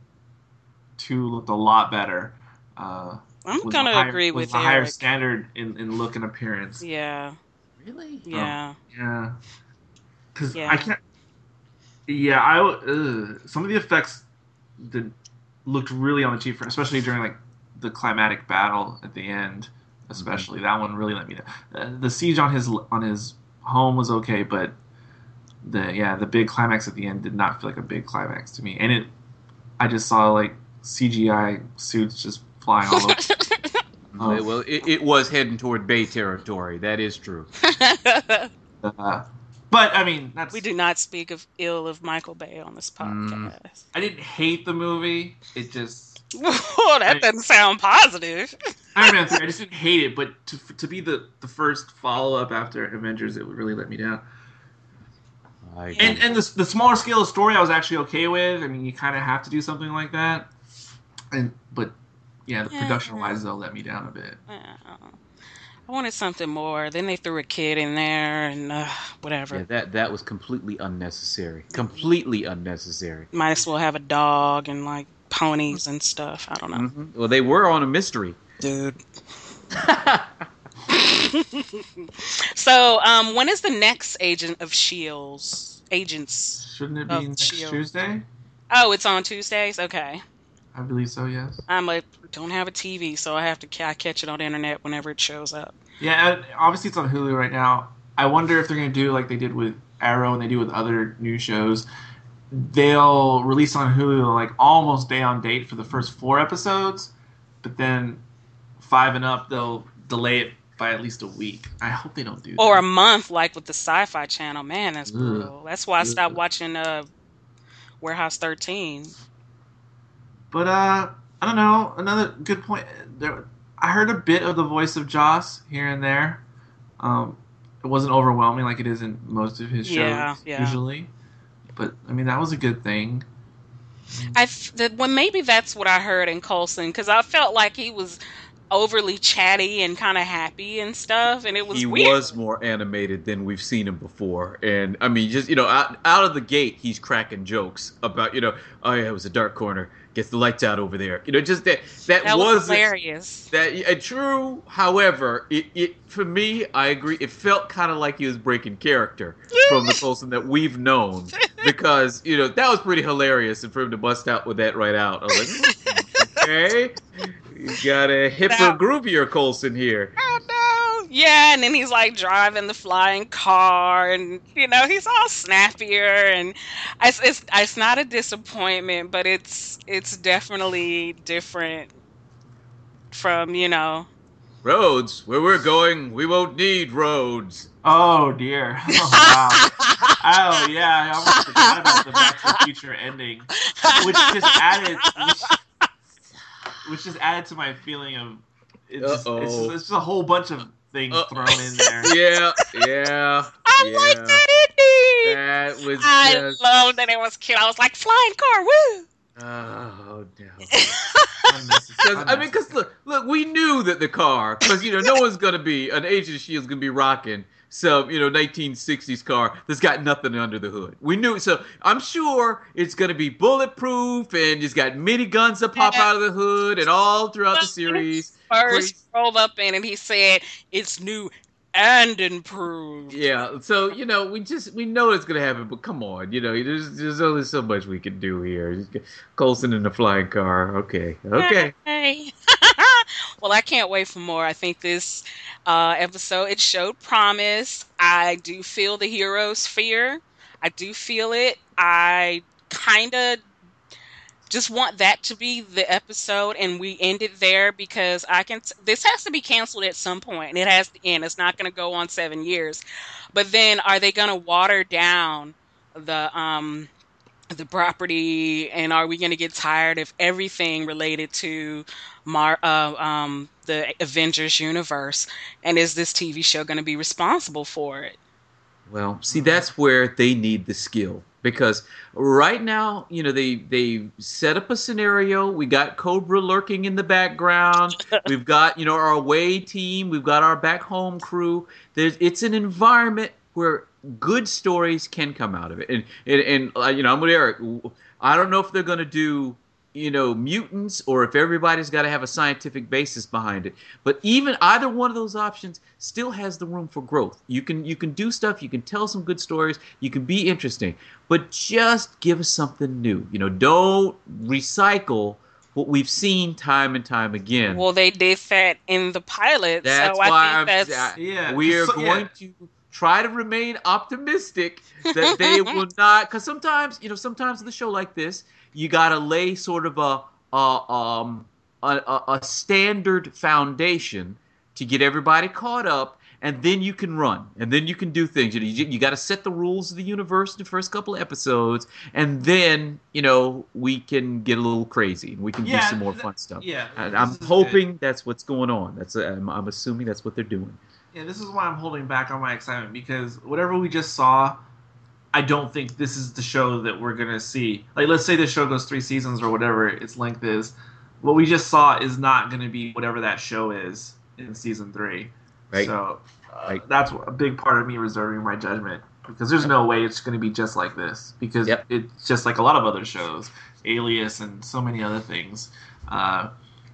two looked a lot better. Uh, I'm was gonna a higher, agree was with a higher Eric. standard in, in look and appearance. Yeah, Really? yeah. Yeah, because Yeah. I can't. Yeah, I w- ugh. Some of the effects did looked really on the cheap, for, especially during like the climatic battle at the end. Especially that one really let me down. Uh, the siege on his on his home was okay, but the yeah the big climax at the end did not feel like a big climax to me. And it, I just saw like C G I suits just flying all over. Uh, well, it, it was heading toward Bay territory. That is true. Uh, but I mean, that's We do not speak of ill of Michael Bay on this podcast. I didn't hate the movie. It just Oh, that doesn't sound positive. Iron Man three. I just didn't hate it, but to to be the, the first follow up after Avengers, it would really let me down. I agree. And and the the smaller scale of story, I was actually okay with. I mean, you kind of have to do something like that. And but yeah, the Yeah. production wise, though, let me down a bit. Uh, I wanted something more. Then they threw a kid in there and uh, whatever. yeah, that that was completely unnecessary. Completely unnecessary. Might as well have a dog and like ponies and stuff. I don't know. Mhm. Well, they were on a mystery. Dude. So, um, when is the next Agent of Shields? Agents. Shouldn't it be Oh, next Shield. Tuesday? Oh, it's on Tuesdays. Okay. I believe so. Yes. I'm a don't have a T V, so I have to ca- I catch it on the internet whenever it shows up. Yeah, and obviously it's on Hulu right now. I wonder if they're gonna do like they did with Arrow and they do with other new shows, they'll release on Hulu like almost day on date for the first four episodes, but then five and up they'll delay it by at least a week. I hope they don't do that. Or a month, like with the Sci-Fi Channel. Man, that's Ugh. brutal. That's why I stopped Ugh. watching uh, Warehouse thirteen. But uh, I don't know. Another good point. There, I heard a bit of the voice of Joss here and there. Um, it wasn't overwhelming like it is in most of his shows Yeah, yeah. usually. But I mean, that was a good thing. I f- that well, maybe that's what I heard in Coulson, because I felt like he was overly chatty and kind of happy and stuff, and it was he weird. was more animated than we've seen him before, and I mean, just you know, out, out of the gate, he's cracking jokes about you know, oh yeah, it was a dark corner, gets the lights out over there, you know, just that that, That was wasn't- hilarious. That uh, true. However, it, it for me, I agree. It felt kind of like he was breaking character from the Coulson that we've known, because you know that was pretty hilarious, and for him to bust out with that right out, I was like, "Hmm, okay, you got a hipper, Now- groovier Coulson here. Oh no! Yeah, and then he's like driving the flying car, and you know he's all snappier, and it's it's it's not a disappointment, but it's it's definitely different from you know. Roads, where we're going, we won't need roads. Oh dear! Oh, wow. Oh yeah, I almost forgot about the Back to the Future ending, which just added, which, which just added to my feeling of it's just, it's, Uh-oh. just, it's just a whole bunch of things Uh-oh. thrown in there. Yeah, yeah. I yeah. like that ending. That was I just. loved that it was cute. I was like, flying car, woo! Oh no. Unnecessary- Because I mean, because look, look, we knew that the car, because you know, no one's gonna be an Agent of Shield's gonna be rocking some you know nineteen sixties car that's got nothing under the hood. We knew, so I'm sure it's gonna be bulletproof and it's got mini guns that pop out of the hood and all throughout the series. First drove up in and he said, it's new and improved. Yeah, so you know, we just we know it's gonna happen, but come on, you know, there's there's only so much we can do here. Just get Coulson in the flying car, okay, okay. Hey. Well, I can't wait for more. I think this uh, episode, it showed promise. I do feel the hero's fear. I do feel it. I kind of just want that to be the episode, and we end it there, because I can. T- this has to be canceled at some point, and it has to end. It's not going to go on seven years. But then, are they going to water down the um the property, and are we going to get tired of everything related to Mar uh, um the Avengers universe? And is this T V show going to be responsible for it? Well, see, that's where they need the skill, because right now, you know, they they set up a scenario. We got Cobra lurking in the background. We've got, you know, our away team. We've got our back home crew. There's it's an environment where good stories can come out of it. And and, and uh, you know, I'm with Eric. I don't know if they're going to do, you know, mutants, or if everybody's got to have a scientific basis behind it. But even either one of those options still has the room for growth. You can you can do stuff, you can tell some good stories, you can be interesting, but just give us something new. You know, don't recycle what we've seen time and time again. Well, they did that in the pilot, That's so I why think I'm, that's I- Yeah, we are so- yeah. going to try to remain optimistic that they will not, because sometimes, you know, sometimes with a show like this, you got to lay sort of a a, um, a a a standard foundation to get everybody caught up, and then you can run, and then you can do things. You know, you, you got to set the rules of the universe in the first couple of episodes, and then, you know, we can get a little crazy, and we can Yeah, do some more th- fun stuff. yeah, And this I'm is hoping that's what's going on. That's I'm, I'm assuming that's what they're doing. Yeah, this is why I'm holding back on my excitement, because whatever we just saw, I don't think this is the show that we're gonna see. Like, let's say the show goes three seasons or whatever its length is. What we just saw is not gonna be whatever that show is in season three. Right. So uh, Right. that's a big part of me reserving my judgment, because there's no way it's gonna be just like this, because Yep. it's just like a lot of other shows, Alias and so many other things. Uh,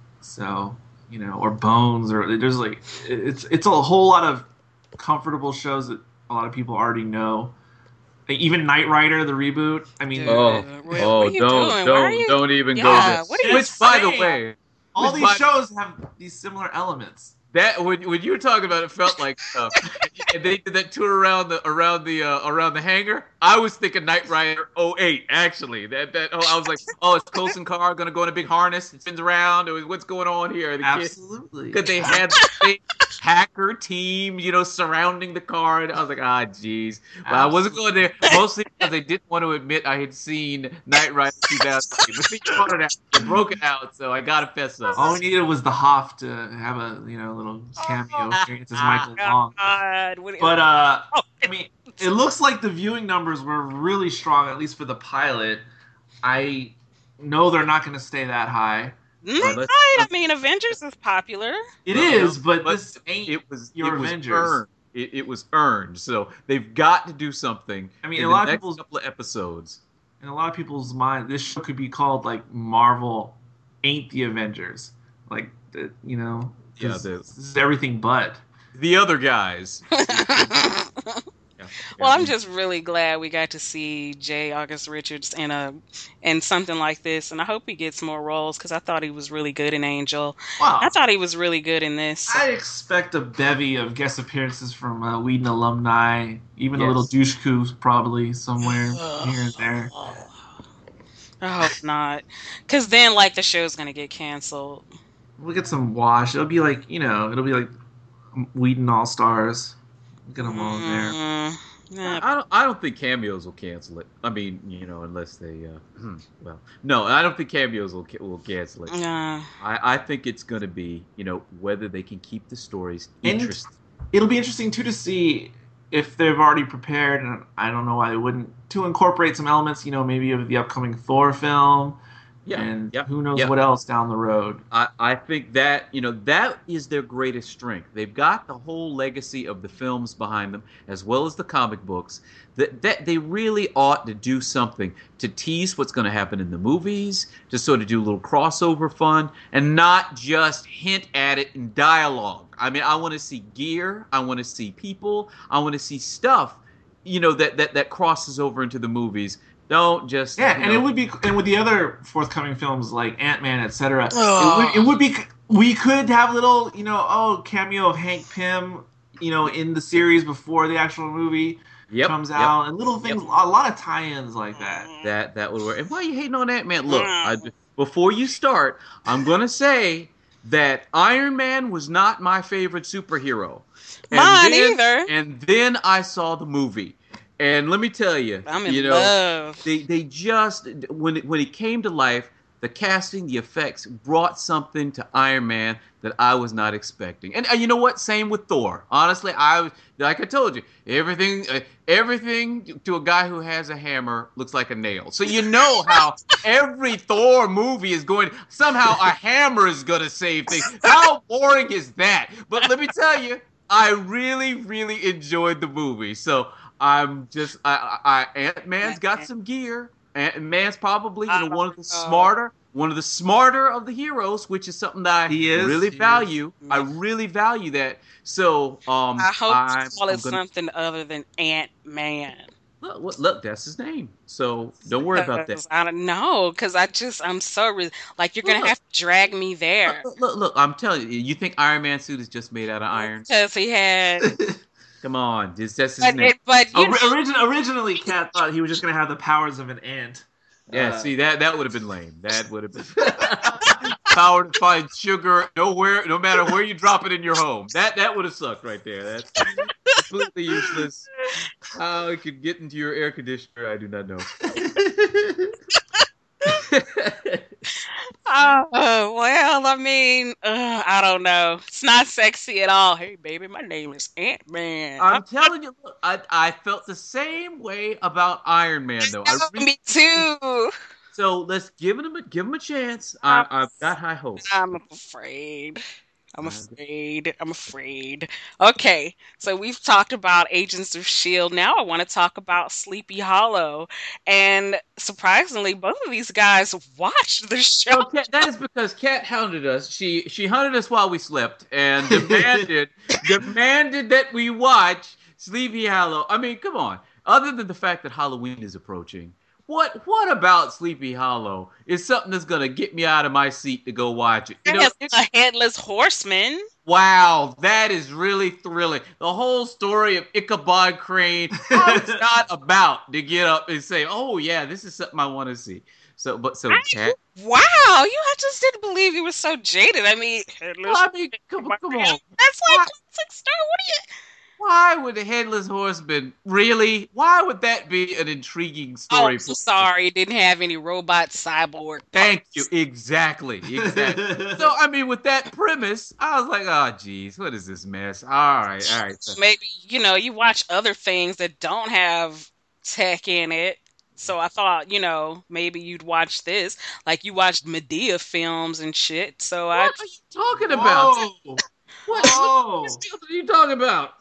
so. You know, or Bones, or there's like it's it's a whole lot of comfortable shows that a lot of people already know. Like, even Knight Rider, the reboot. I mean, Dude. Oh, What oh, are you don't, doing? Why don't, are you- don't even Yeah, go there. what are you Which, by the saying? way, all which these by- shows have these similar elements. That when when you were talking about it, felt like uh, and they did that tour around the around the uh, around the hangar. I was thinking Knight Rider oh eight actually. That that oh, I was like, oh, is Coulson Carr gonna go in a big harness? It spins around. What's going on here? The Absolutely. Because they had the big hacker team, you know, surrounding the car. And I was like, ah, jeez. But I wasn't going there mostly because they didn't want to admit I had seen Knight Rider two thousand eight. But they brought it out. They broke it out, so I gotta fess up. All we needed was the Hoff to have a you know little cameo appearance as Michael Long. God. What- But uh, Oh, I mean, it looks like the viewing numbers were really strong, at least for the pilot. I know they're not going to stay that high. mm, right. I mean, Avengers is popular. It Well, is, no, but, but this ain't it was your it was Avengers. earned. It, it was earned. So they've got to do something. I mean, in a the lot of next people's couple of episodes. in a lot of people's mind, this show could be called like Marvel ain't the Avengers. Like, the, you know, Yeah, this, the- this is everything but. The other guys. Yeah. Well, I'm just really glad we got to see J. August Richards in a in something like this, and I hope he gets more roles because I thought he was really good in Angel. Wow. I thought he was really good in this. I expect a bevy of guest appearances from uh, Whedon alumni, even a Yes. little douche coup probably somewhere here and there. I hope not, because then like the show's gonna get canceled. We'll get some wash. It'll be like, you know, it'll be like Whedon All Stars. Get them all in there. Mm, yeah. I don't. I don't think cameos will cancel it. I mean, you know, unless they. Uh, well, no, I don't think cameos will will cancel it. Yeah. I, I think it's going to be, you know, whether they can keep the stories And- interesting. It'll be interesting too to see if they've already prepared, and I don't know why they wouldn't, to incorporate some elements, you know, maybe of the upcoming Thor film, Yeah, and yeah, who knows yeah. what else down the road. I, I think that, you know, that is their greatest strength. They've got the whole legacy of the films behind them, as well as the comic books, that, that they really ought to do something to tease what's going to happen in the movies, to sort of do a little crossover fun, and not just hint at it in dialogue. I mean, I want to see gear, I want to see people, I want to see stuff, you know, that, that, that crosses over into the movies. Don't just Yeah, you and know, it would be, and with the other forthcoming films like Ant-Man, et cetera, Ugh. it would, it would be, we could have little, you know, oh, cameo of Hank Pym, you know, in the series before the actual movie yep, comes yep. out, and little things, a lot of tie-ins like that. That that would work. And why are you hating on that, man? Look, Mm. I, before you start, I'm gonna say that Iron Man was not my favorite superhero. And Mine then, either. And then I saw the movie, and let me tell you, I'm in you know, love. they they just when it, when it came to life, the casting, the effects brought something to Iron Man that I was not expecting. And uh, you know what? Same with Thor. Honestly, I was like I told you, everything uh, everything to a guy who has a hammer looks like a nail. So you know how every Thor movie is going. Somehow a hammer is going to save things. How boring is that? But let me tell you, I really, really enjoyed the movie. So I'm just, I, I, I Ant-Man's got some gear. Ant-Man's probably, you know, one of the smarter, one of the smarter of the heroes, which is something that I He is, really he value. is. I really value that. So, um, I hope I'm, to call I'm it gonna, something other than Ant Man. look, look, look, that's his name. So don't worry about that. I don't know, because I just I'm so re- like you're gonna Look. have to drag me there Look, look, look, I'm telling you, you think Iron Man suit is just made out of iron? because he had. Come on, this, that's his But, name. it, but you know, Ori- origin- originally, Kat thought he was just going to have the powers of an ant. Yeah, Uh, see that that would have been lame. That would have been power to find sugar nowhere, no matter where you drop it in your home. That that would have sucked right there. That's completely useless. How it could get into your air conditioner, I do not know. uh, well, I mean, uh, I don't know. It's not sexy at all. Hey, baby, my name is Ant Man. I'm telling you, look, I I felt the same way about Iron Man though. I really, Me too. so let's give him a give him a chance. I, I've got high hopes. I'm afraid. I'm afraid. I'm afraid. Okay, so we've talked about Agents of S H I E L D. Now I want to talk about Sleepy Hollow. And surprisingly, both of these guys watched the show. Well, Kat, that is because Kat hounded us. She she hunted us while we slept and demanded demanded that we watch Sleepy Hollow. I mean, come on. Other than the fact that Halloween is approaching, what what about Sleepy Hollow is something that's gonna get me out of my seat to go watch it? You know, There's it's, a headless horseman. wow, that is really thrilling. The whole story of Ichabod Crane, I was not about to get up and say, "Oh yeah, this is something I want to see." So, but so, I, Cat, wow, you I just didn't believe you were so jaded. I mean, headless. I mean, come, come on. That's Why, like classic Star. What are you? why would the Headless Horseman really? Why would that be an intriguing Oh, story? I'm so sorry. It didn't have any robot cyborg. Thank parts. you. Exactly. Exactly. So, I mean, with that premise, I was like, oh, geez, what is this mess? All right. All right. So, Maybe, you know, you watch other things that don't have tech in it. So I thought, you know, maybe you'd watch this. Like you watched Medea films and shit. So I what are you talking about? Whoa. What, Whoa. what are you talking about?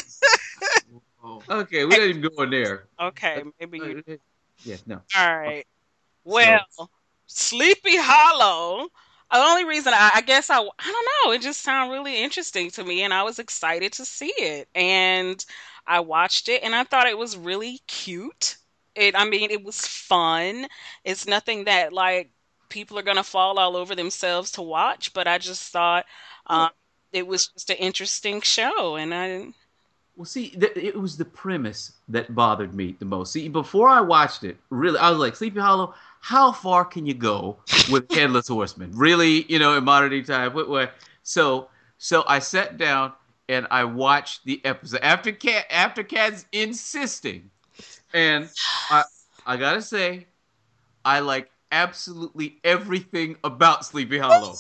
Whoa. Okay, we didn't even go in there. okay, maybe you Yeah, no. all right. Well, Sleepy Hollow. The only reason I, I guess I, I don't know, it just sounded really interesting to me, and I was excited to see it. And I watched it, and I thought it was really cute. It, I mean, it was fun. It's nothing that like people are gonna fall all over themselves to watch, but I just thought um, it was just an interesting show, and I. Well, see, th- it was the premise that bothered me the most. See, before I watched it, really, I was like, Sleepy Hollow, how far can you go with Headless Horseman? Really, you know, in modern day time? What, what? So, so I sat down and I watched the episode after Cat, after Cat's insisting, and I, I gotta say, I like absolutely everything about Sleepy Hollow.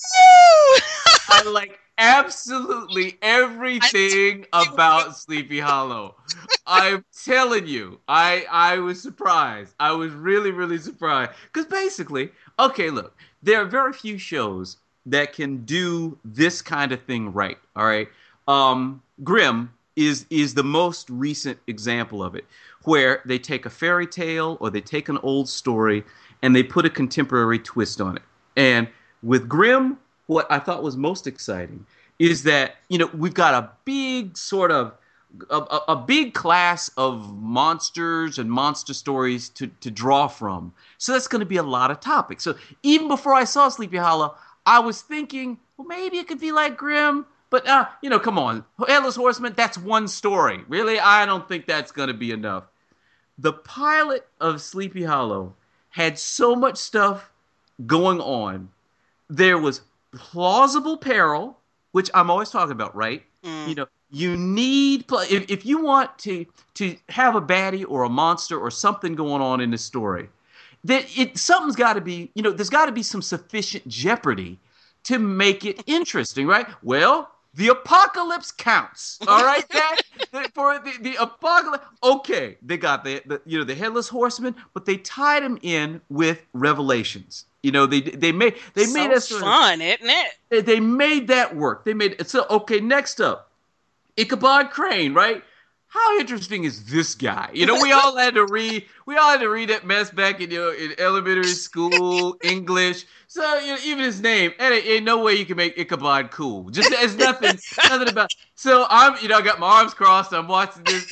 I like absolutely everything about Sleepy Hollow. I'm telling you, I I was surprised. I was really, really surprised. Because basically, okay, look, there are very few shows that can do this kind of thing right. All right. Um, Grimm is is the most recent example of it, where they take a fairy tale or they take an old story and they put a contemporary twist on it. And with Grimm, what I thought was most exciting is that, you know, we've got a big sort of a, a, a big class of monsters and monster stories to, to draw from. So that's going to be a lot of topics. So even before I saw Sleepy Hollow, I was thinking, well, maybe it could be like Grimm. But, uh, you know, come on. Headless Horseman, that's one story. Really? I don't think that's going to be enough. The pilot of Sleepy Hollow had so much stuff going on. There was plausible peril, which I'm always talking about, right? Mm. You know, you need if if you want to to have a baddie or a monster or something going on in the story, that it something's got to be, you know, there's got to be some sufficient jeopardy to make it interesting, right? Well, the apocalypse counts, all right? That for the, the apocalypse. Okay, they got the, the you know the Headless Horseman, but they tied him in with Revelations. You know, they they made they so made us fun, isn't it? They, they made that work. They made it so okay. Next up, Ichabod Crane, right? How interesting is this guy? You know, we all had to read. We all had to read that mess back in you know, in elementary school English. So you know, even his name, and ain't, ain't no way you can make Ichabod cool. Just there's nothing, nothing about. So I'm, you know, I got my arms crossed. I'm watching this.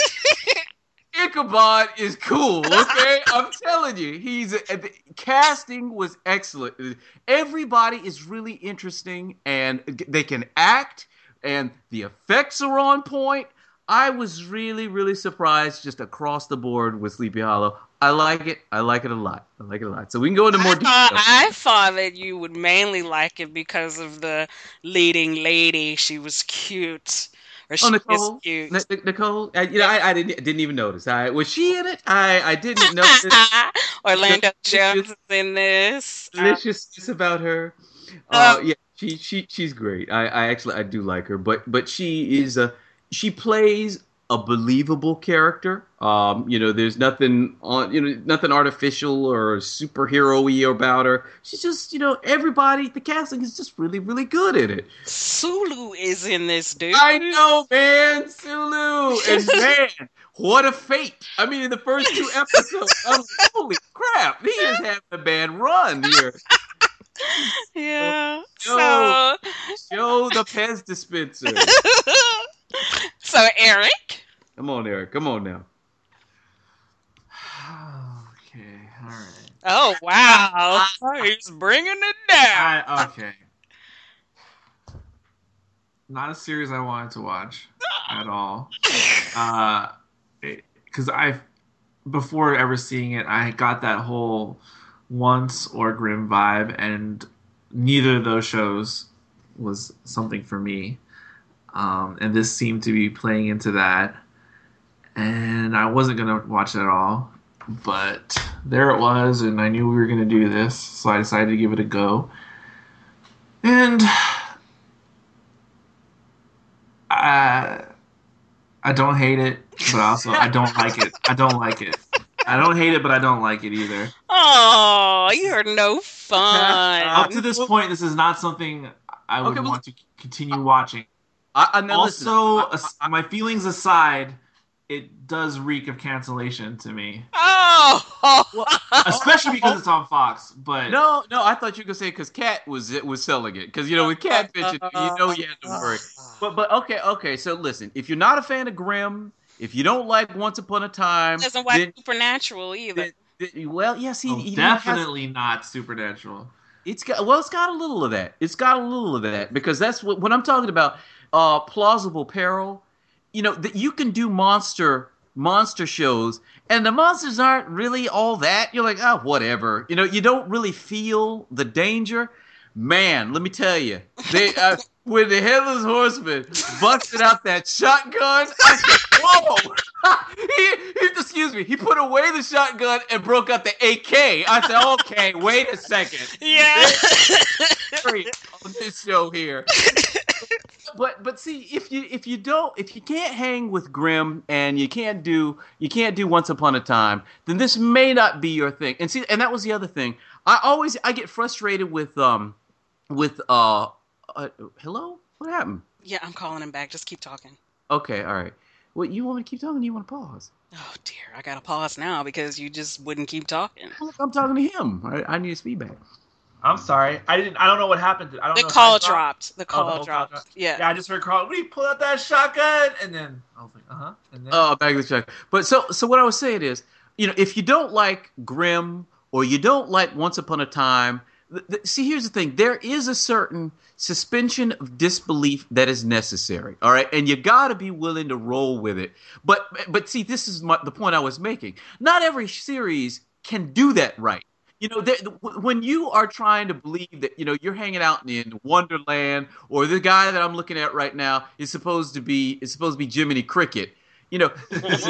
Ichabod is cool, okay? I'm telling you, he's the casting was excellent. Everybody is really interesting, and they can act, and the effects are on point. I was really, really surprised just across the board with Sleepy Hollow. I like it. I like it a lot. I like it a lot. So we can go into more I detail. thought, I thought that you would mainly like it because of the leading lady. She was cute. Or she Oh, Nicole. is cute. N- Nicole. I, you know, I, I didn't didn't even notice. I was she in it? I I didn't notice. Orlando Delicious- Jones is in this. Uh, Deliciousness about her. Uh, yeah, she she she's great. I, I actually I do like her, but but she is a she plays a believable character. Um, you know, there's nothing on you know nothing artificial or superhero-y about her. She's just you know everybody. The casting is just really really good at it. Sulu is in this, dude. I know, man, Sulu, and man, what a fate! I mean, in the first two episodes, I'm like, holy crap, he is having a bad run here. Yeah. Yo. So, Show the Pez dispenser. so Eric. Come on, Eric. Come on now. Okay. right. Oh wow, he's bringing it down. I, okay. Not a series I wanted to watch at all. Uh, because I, before ever seeing it, I got that whole Once or Grimm vibe, and neither of those shows was something for me. Um, and this seemed to be playing into that. And I wasn't going to watch it at all. But there it was, and I knew we were going to do this, so I decided to give it a go. And I, I don't hate it, but also I don't like it. I don't like it. I don't hate it, but I don't like it either. Oh, you're no fun. Up to this point, this is not something I would Okay, well, want to continue watching. I, I now listen, Also, I- as- my feelings aside, it does reek of cancellation to me. Oh, Especially because it's on Fox. But No, no, I thought you could say because Cat was it was selling it because you know with Catfish you know you had to worry. But but okay okay so listen, if you're not a fan of Grimm, if you don't like Once Upon a Time, doesn't watch then, Supernatural either. then, then- well yes he, oh, he definitely not Supernatural. It's got well, it's got a little of that. It's got a little of that because that's what when I'm talking about uh, plausible peril. You know that you can do monster monster shows, and the monsters aren't really all that. You're like, oh, whatever. You know, you don't really feel the danger. Man, let me tell you, they uh, when the Headless Horseman busted out that shotgun, I said, whoa. he, he, excuse me, he put away the shotgun and broke out the A K. I said, okay, wait a second. Yeah. On this show here. But but see if you if you don't if you can't hang with Grimm and you can't do you can't do Once Upon a Time, then this may not be your thing. And see, and that was the other thing. I always I get frustrated with um with uh, uh hello, what happened? Yeah, I'm calling him back. Just keep talking. Okay, all right. Well, you want me to keep talking? Or you want to pause? Oh dear, I gotta pause now because you just wouldn't keep talking. Well, I'm talking to him. I, I need his feedback. I'm sorry. I didn't. I don't know what happened. I don't The know if call I dropped. The Oh, call the whole dropped. call dropped. Yeah. Yeah, I just heard Carl. We pull out that shotgun, and then I was like, uh huh. And then Oh, back to the check. But so so what I was saying is, you know, if you don't like Grimm or you don't like Once Upon a Time, th- th- see, here's the thing: there is a certain suspension of disbelief that is necessary. All right, and you got to be willing to roll with it. But but see, this is my, the point I was making. Not every series can do that right. You know, there, when you are trying to believe that, you know, you're hanging out in Wonderland, or the guy that I'm looking at right now is supposed to be is supposed to be Jiminy Cricket. You know,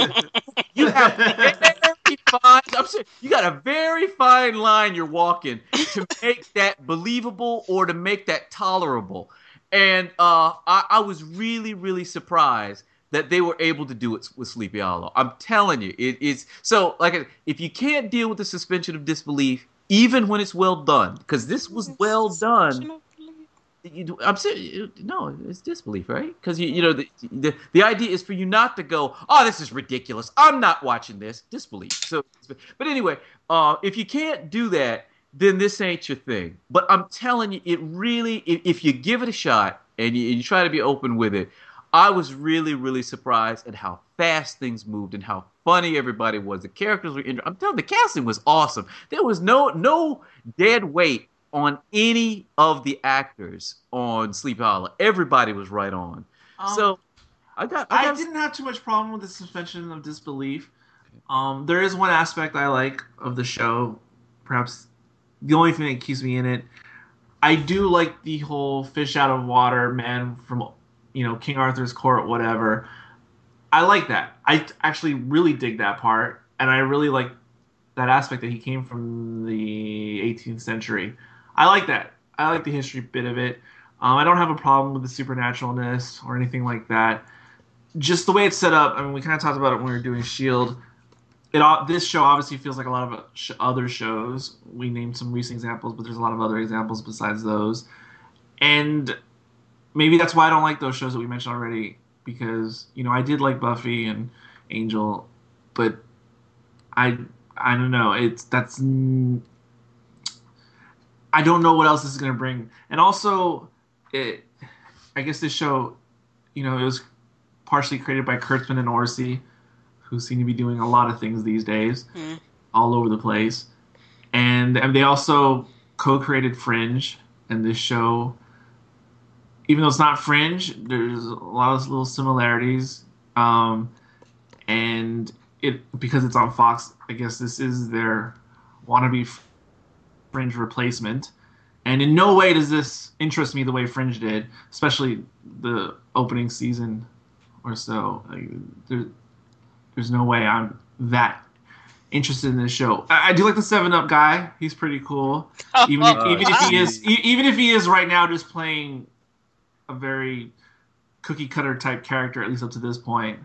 you have very fine. I'm saying, you got a very fine line you're walking to make that believable or to make that tolerable. And uh, I, I was really, really surprised that they were able to do it with Sleepy Hollow. I'm telling you, it is so. Like, if you can't deal with the suspension of disbelief, even when it's well done, because this was well done. You, I'm saying, no, it's disbelief, right? Because you, you know, the, the the idea is for you not to go, oh, this is ridiculous. I'm not watching this. Disbelief. So, but anyway, uh, if you can't do that, then this ain't your thing. But I'm telling you, it really, if, if you give it a shot and you, and you try to be open with it. I was really, really surprised at how fast things moved and how funny everybody was. The characters were interesting. I'm telling you, the casting was awesome. There was no no dead weight on any of the actors on Sleepy Hollow. Everybody was right on. Um, so I got. I, I got, didn't have too much problem with the suspension of disbelief. Um, there is one aspect I like of the show. Perhaps the only thing that keeps me in it. I do like the whole fish out of water man from, you know, King Arthur's court, whatever. I like that. I actually really dig that part, and I really like that aspect that he came from the eighteenth century. I like that. I like the history bit of it. Um, I don't have a problem with the supernaturalness or anything like that. Just the way it's set up. I mean, we kind of talked about it when we were doing S H I E L D. It this show obviously feels like a lot of other shows. We named some recent examples, but there's a lot of other examples besides those. And maybe that's why I don't like those shows that we mentioned already, because, you know, I did like Buffy and Angel, but I I don't know. It's that's I don't know what else this is going to bring. And also, it I guess this show, you know, it was partially created by Kurtzman and Orsi, who seem to be doing a lot of things these days, mm. all over the place. and and they also co-created Fringe, and this show, even though it's not Fringe, there's a lot of little similarities. Um, and it because it's on Fox, I guess this is their wannabe Fringe replacement. And in no way does this interest me the way Fringe did, especially the opening season or so. Like, there, there's no way I'm that interested in this show. I, I do like the Seven Up guy; he's pretty cool. Even if, Oh, even if he geez. is, e- even if he is right now just playing a very cookie cutter type character, at least up to this point.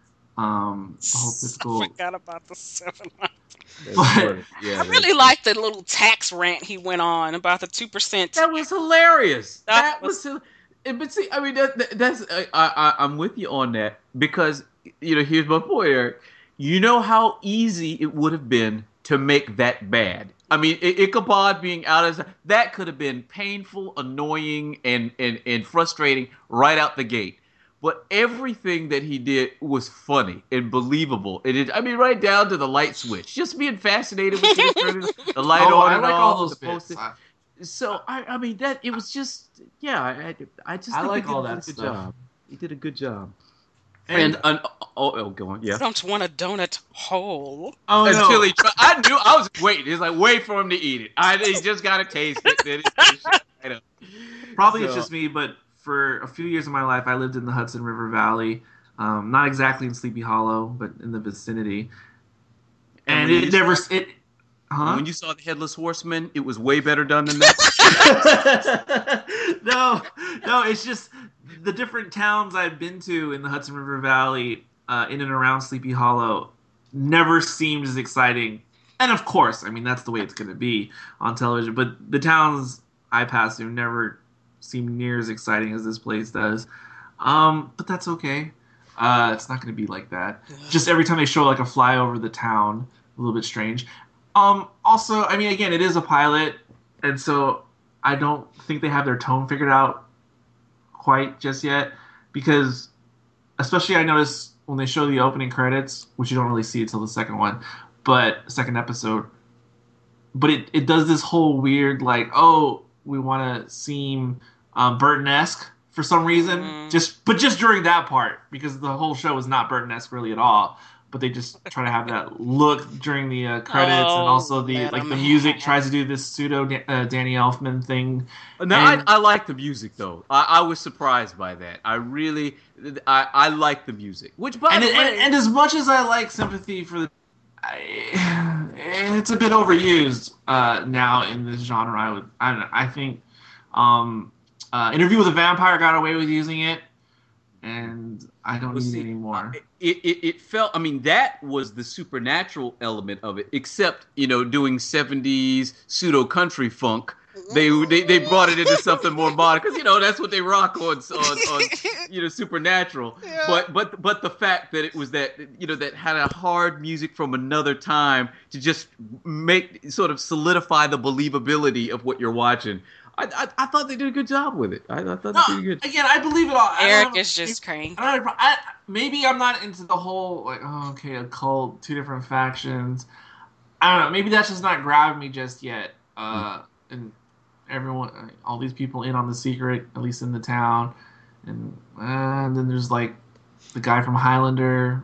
Um, the whole typical. I forgot about the seven. That's But- funny. Yeah, I really that's- liked the little tax rant he went on about the two percent. That was hilarious. That That, was, hil- eh, but see, I mean, that, that, that's I, I, I'm with you on that because you know, here's my point, Eric. You know how easy it would have been to make that bad. I mean, I- Ichabod being out as that could have been painful, annoying, and and and frustrating right out the gate. But everything that he did was funny and believable. And it, I mean, right down to the light switch, just being fascinated with you turning the light Oh, on I and like off, all those the bits. post-it. I, So I, I mean that it was just yeah I, I just I think like he did all a that good stuff. job. He did a good job. and, And, and oh, oh go on yeah. Don't want a donut hole. oh no. Until he tried, I knew I was waiting. It's like wait for him to eat it. I he just got to taste it. Then it's right up. Probably it's So- just me, but for a few years of my life, I lived in the Hudson River Valley. Um, not exactly in Sleepy Hollow, but in the vicinity. And And, when it you never. saw- It. Huh? When you saw the headless horseman, it was way better done than that. no, no, it's just the different towns I've been to in the Hudson River Valley, uh, in and around Sleepy Hollow, never seemed as exciting. And of course, I mean, that's the way it's going to be on television. But the towns I pass through never seem near as exciting as this place does. Um, but that's okay. Uh, it's not going to be like that. Just every time they show like a flyover the town, a little bit strange. Um, also, I mean, again, it is a pilot, and so I don't think they have their tone figured out quite just yet. Because, especially, I noticed when they show the opening credits, which you don't really see until the second one, but second episode. But it, it does this whole weird, like, oh, we want to seem um, Burton-esque for some reason. Mhm. Just, but just during that part, because the whole show is not Burton-esque really at all. But they just try to have that look during the uh, credits, Oh, and also the let like 'em the music have. tries to do this pseudo uh, Danny Elfman thing. No, And- I, I like the music though. I, I was surprised by that. I really, I, I like the music. Which, by And, the it, way, and and as much as I like sympathy for the, I, it's a bit overused uh, now in this genre. I would, I don't know. I think um, uh, Interview with a Vampire got away with using it, and I don't Well, need see, it anymore. It, it it felt. I mean, that was the supernatural element of it. Except, you know, doing seventies pseudo country funk. They, they they brought it into something more modern because you know that's what they rock on on, on you know Supernatural. Yeah. But but but the fact that it was that you know that had a hard music from another time to just make sort of solidify the believability of what you're watching. I I, I thought they did a good job with it. I, I thought No, they did good. again, I believe it all. I don't Eric have- is just crazy. I don't have a pro- I, maybe I'm not into the whole like oh okay a cult, two different factions. I don't know. Maybe that's just not grabbing me just yet. Uh, and everyone, all these people in on the secret, at least in the town, and, uh, and then there's like the guy from Highlander.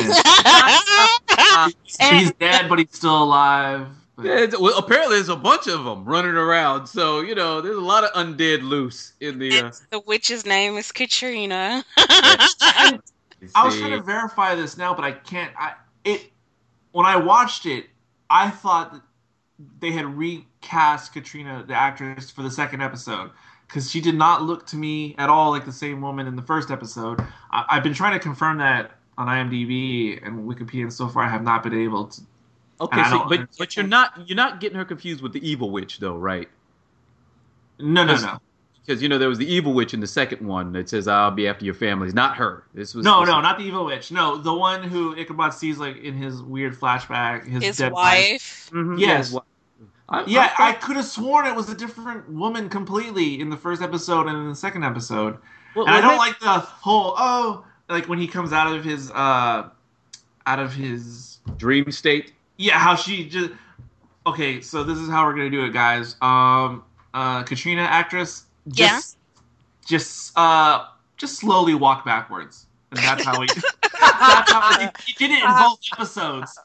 He's dead, but he's still alive. But, Yeah, it's- well, apparently there's a bunch of them running around, so you know there's a lot of undead loose in the. Uh, The witch's name is Katrina. I, I was see. trying to verify this now, but I can't. I it when I watched it, I thought that they had recast Katrina, the actress, for the second episode because she did not look to me at all like the same woman in the first episode. I, I've been trying to confirm that on IMDb and Wikipedia, and so far I have not been able to. Okay, I so, don't but understand. but you're not you're not getting her confused with the evil witch though, right? No, no, Because- no, Because you know there was the evil witch in the second one that says I'll be after your families, not her. This was no, this no, was- not the evil witch. No, the one who Ichabod sees like in his weird flashback. His, His dead wife. Mhm, Yes. yeah, I, Yeah, I, I, could have sworn it was a different woman completely in the first episode and in the second episode. well, And I well, don't like the whole oh, like when he comes out of his uh, out of his dream state. yeah, how she just okay, so this is how we're gonna do it, guys. Um, uh, Katrina, actress, just, just, uh, just slowly walk backwards, and that's how we. That's how he, he did it in both episodes.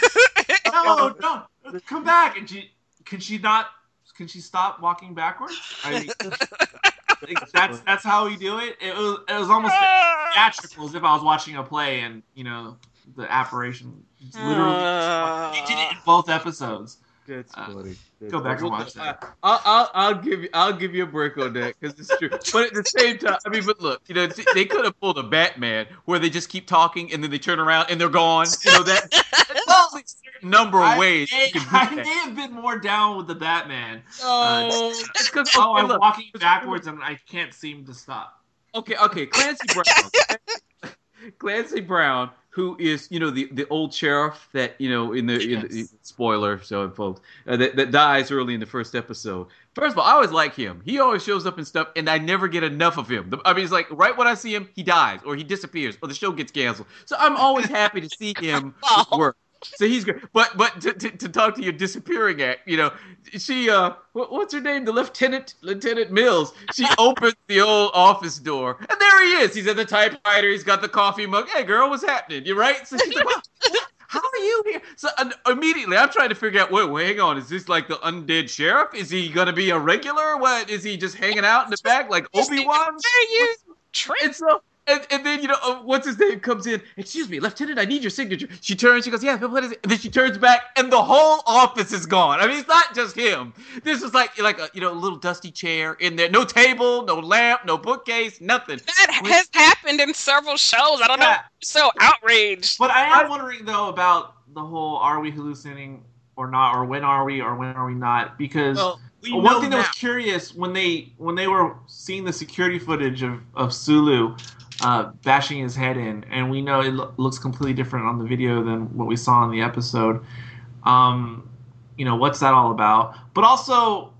No, no, come back, and she can she not? Can she stop walking backwards? I mean, like, that's that's how we do it. It was it was almost theatrical, as if I was watching a play, and you know the apparition. Literally, Uh. he did it in both episodes. That's Uh, funny. That's go back funny. and watch that. I'll, I'll, I'll give you, I'll give you a break on that because it's true. But at the same time, I mean, but look, you know, they could have pulled a Batman where they just keep talking and then they turn around and they're gone. You know that. That's only a certain number of I ways. may, you can do I that. may have been more down with the Batman. Oh, it's 'cause- Oh, okay, I'm look. walking backwards and I can't seem to stop. Okay, okay, Clancy Brown. Clancy Brown, who is, you know, the, the old sheriff that, you know, in the, in the Yes. spoiler, so folks, uh, that, that dies early in the first episode. First of all, I always like him. He always shows up and stuff, and I never get enough of him. The- I mean, it's like right when I see him, he dies, or he disappears, or the show gets canceled. So I'm always happy to see him Oh. work. So he's great. But but to, to, to talk to your disappearing act, you know, she uh, what, what's her name? The lieutenant, Lieutenant Mills. She opens the old office door, and there he is. He's at the typewriter. He's got the coffee mug. Hey, girl, what's happening? You right? So she's like, what? How are you here? So uh, immediately, I'm trying to figure out. Wait, wait, hang on. Is this like the undead sheriff? Is he gonna be a regular? What is he just hanging out in the back like Obi-Wan? Where are you? Trent? And so, and, and then, you know, uh, what's his name comes in. Excuse me, Lieutenant, I need your signature. She turns, she goes, yeah, what is it? And then she turns back, and the whole office is gone. I mean, it's not just him. This is like, like a, you know, a little dusty chair in there. No table, no lamp, no bookcase, nothing. That has happened in several shows. I don't know. Yeah. I'm so outraged. But I am wondering though about the whole are we hallucinating or not, or when are we or when are we not? Because Well, we one know thing that now. was curious when they when they were seeing the security footage of, of Sulu uh, bashing his head in, and we know it lo- looks completely different on the video than what we saw in the episode. Um, you know, what's that all about? But also,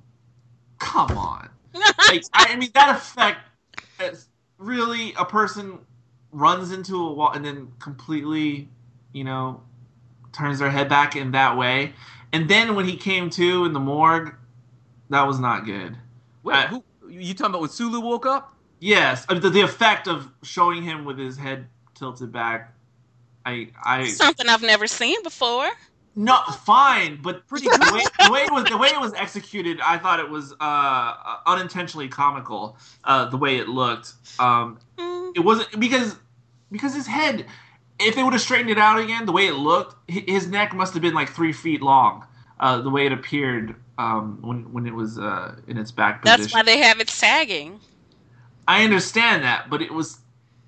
come on. Like, I, I mean, that effect, is really a person runs into a wall and then completely, you know, turns their head back in that way. And then when he came to in the morgue, that was not good. Wait, I- who, you talking about when Sulu woke up? Yes, I mean, the, the effect of showing him with his head tilted back, I, I, Something I've never seen before. no, fine, but pretty the way, the way it was the way it was executed, I thought it was uh, unintentionally comical. Uh, the way it looked, um, Mm. it wasn't because because his head. If they would have straightened it out again, the way it looked, hi- his neck must have been like three feet long. Uh, the way it appeared um, when when it was uh, in its back position. That's why they have it sagging. I understand that, but it was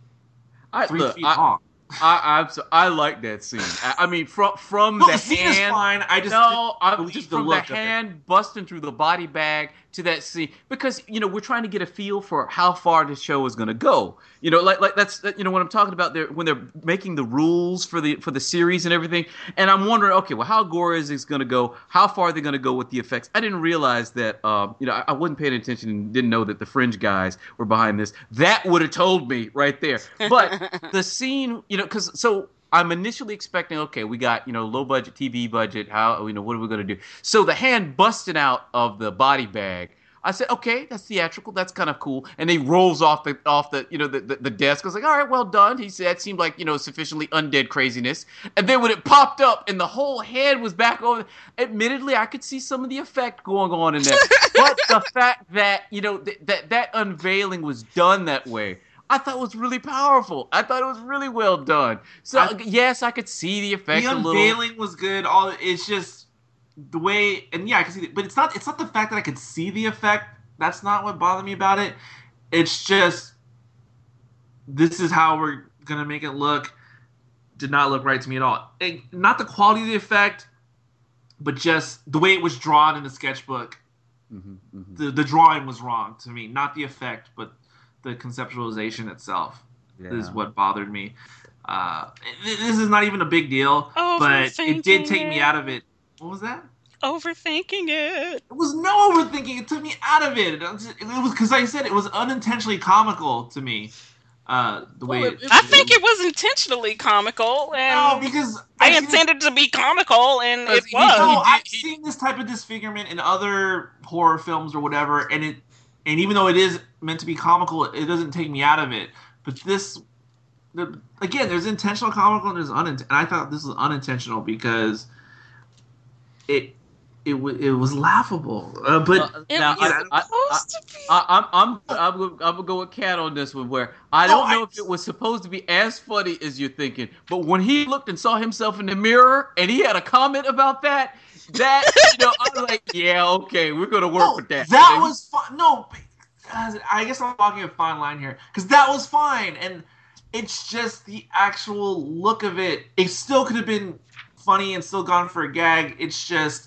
I, three look, feet I, long. I, I'm so, I like that scene. I, I mean, from from No, the the scene is hand. fine. I just No, I, believe just the from look the of it. hand busting through the body bag to that scene, because you know we're trying to get a feel for how far this show is going to go. You know, like like that's you know what I'm talking about there when they're making the rules for the for the series and everything. And I'm wondering, okay, well, how gore is this going to go? How far are they going to go with the effects? I didn't realize that. Um, you know, I, I wasn't paying attention and didn't know that the Fringe guys were behind this. That would have told me right there. But the scene, you know, because so. I'm initially expecting, okay, we got, you know, low budget T V budget. How, you know, what are we going to do? So the hand busting out of the body bag, I said, okay, that's theatrical. That's kind of cool. And he rolls off the, off the, you know, the, the, the desk. I was like, all right, well done. He said, it seemed like, you know, sufficiently undead craziness. And then when it popped up and the whole head was back over, admittedly, I could see some of the effect going on in that. But the fact that, you know, th- that that unveiling was done that way, I thought it was really powerful. I thought it was really well done. So I- yes, I could see the effect The a little. unveiling was good. All it's just the way, and yeah, I can see it. But it's not. It's not the fact that I could see the effect. That's not what bothered me about it. It's just this is how we're gonna make it look. Did not look right to me at all. And not the quality of the effect, but just the way it was drawn in the sketchbook. Mhm, mhm. The the drawing was wrong to me. Not the effect, but the conceptualization itself is Yeah. what bothered me. Uh, th- this is not even a big deal, but it did take me Overthinking out of it. What was that? Overthinking it. It was no overthinking. It took me out of it. It was because, like I said, it was unintentionally comical to me. Uh, the way Well, it, it- I think it was intentionally comical, no, and because I I've seen intended to be comical, and it He- was. No, he- I've he- seen this type of disfigurement in other horror films or whatever, and it, and even though it is meant to be comical, it doesn't take me out of it. But this, the, again, there's intentional comical and there's unintentional. And I thought this was unintentional because it, it, w- it was laughable. Uh, but Uh, It now, was I, I, I, supposed to be. I, I'm I'm I'm gonna, I'm gonna go with Cat on this one. Where I No, don't know I- if it was supposed to be as funny as you're thinking, but when he looked and saw himself in the mirror and he had a comment about that, that you know, I was like, yeah, okay, we're gonna work no, with that. that And- was fun. No, but, uh, I guess I'm walking a fine line here because that was fine, and it's just the actual look of it. It still could have been funny and still gone for a gag. It's just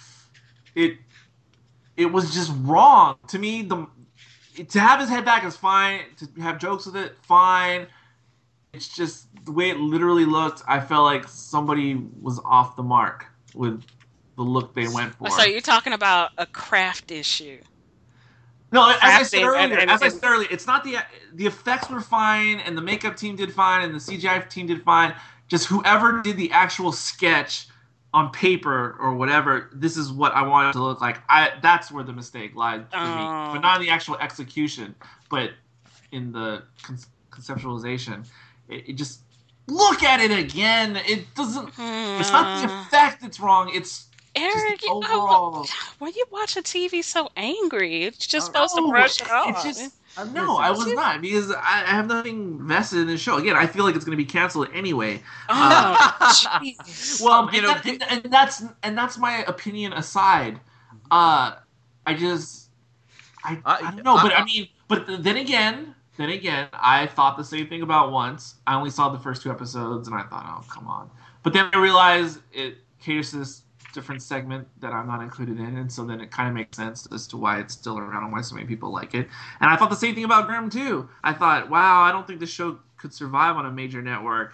it it was just wrong to me. The to have his head back is fine. To have jokes with it, fine. It's just the way it literally looked. I felt like somebody was off the mark with the look they went for. So you're talking about a craft issue. No, as I said Crafting earlier, and- and- as I and- said earlier, it's not the the effects were fine, and the makeup team did fine, and the C G I team did fine. Just whoever did the actual sketch on paper or whatever, this is what I want it to look like. I that's where the mistake lied for Oh. me, but not in the actual execution, but in the con- conceptualization. It, it just look at it again. It doesn't. It's not the Hmm. effect that's wrong. It's Eric, the you know, overall- when you watch a T V so angry, it's just No, supposed to brush it off. It's just uh, no, I was not because I, I have nothing vested in the show. Again, I feel like it's going to be canceled anyway. Oh, jeez. Well, Um, you and, know, that- and, and that's and that's my opinion aside. Uh, I just I, I, I- don't know, but I- I mean, but then again, then again, I thought the same thing about Once. I only saw the first two episodes, and I thought, oh, come on. But then I realized it caters to this different segment that I'm not included in, and so then it kind of makes sense as to why it's still around and why so many people like it. And I thought the same thing about Grimm too. I thought, wow, I don't think this show could survive on a major network,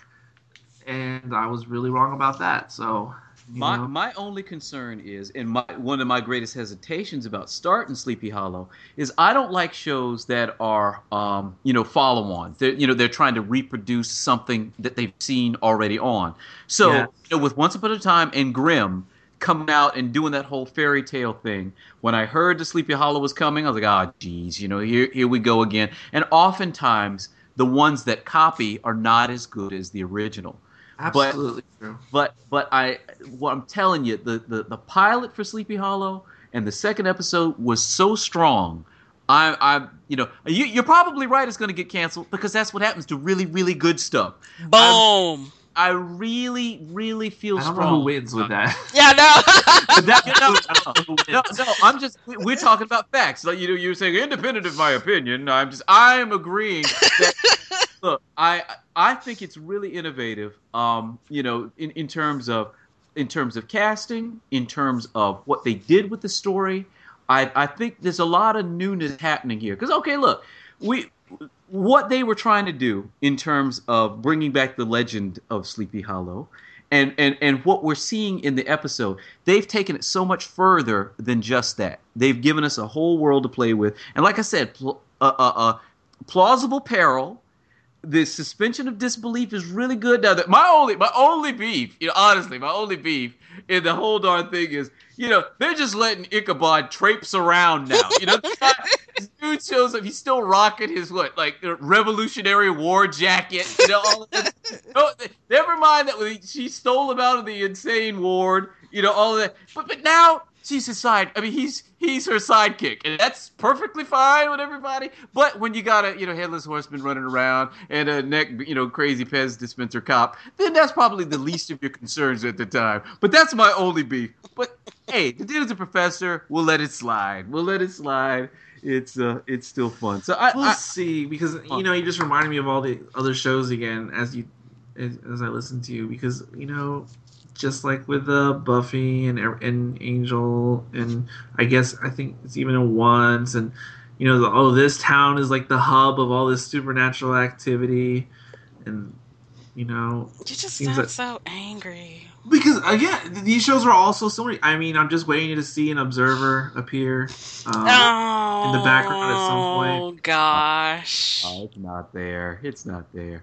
and I was really wrong about that. So, you My know. my only concern is, and my one of my greatest hesitations about starting Sleepy Hollow is I don't like shows that are um, you know follow-on. They're, you know they're trying to reproduce something that they've seen already on. So Yeah. you know, with Once Upon a Time and Grimm coming out and doing that whole fairy tale thing, when I heard the Sleepy Hollow was coming, I was like, ah, oh, geez, you know, here here we go again. And oftentimes the ones that copy are not as good as the original. Absolutely true. But but I what I'm telling you, the, the, the pilot for Sleepy Hollow and the second episode was so strong. I I you know you, you're probably right. It's going to get canceled because that's what happens to really really good stuff. Boom. I really really feel I don't strong. know who wins with that. Yeah, no. But that, you know, I don't know who no, wins. no, I'm just we- we're talking about facts. Like you know, you're saying independent of my opinion. I'm just I'm agreeing that look, I I think it's really innovative. Um, you know, in, in terms of in terms of casting, in terms of what they did with the story. I I think there's a lot of newness happening here. Because okay, look, we what they were trying to do in terms of bringing back the legend of Sleepy Hollow. And, and and what we're seeing in the episode, they've taken it so much further than just that. They've given us a whole world to play with. And like I said, pl- uh, uh, uh, plausible peril, the suspension of disbelief is really good. Now, that my only my only beef, you know, honestly, my only beef in the whole darn thing is, you know, they're just letting Ichabod traipse around now. You know, this dude shows up. He's still rocking his what, like the Revolutionary War jacket. You know, all of that. No, never mind that we- she stole him out of the insane ward. You know, all of that. But but now she's his side. I mean, he's he's her sidekick, and that's perfectly fine with everybody. But when you got a you know headless horseman running around and a neck you know crazy Pez dispenser cop, then that's probably the least of your concerns at the time. But that's my only beef. But hey, the dude's a professor. We'll let it slide. We'll let it slide. It's uh, it's still fun. So I, We'll I see, because you know you just reminded me of all the other shows again as you as, as I listen to you, because you know just like with uh, Buffy and and Angel, and I guess I think it's even a Once, and you know the, oh this town is like the hub of all this supernatural activity, and You know, You just seems sound that so angry. because again, th- these shows are all so similar. I mean, I'm just waiting to see an observer appear um, Oh, in the background at some point. gosh. Oh, it's not there. It's not there.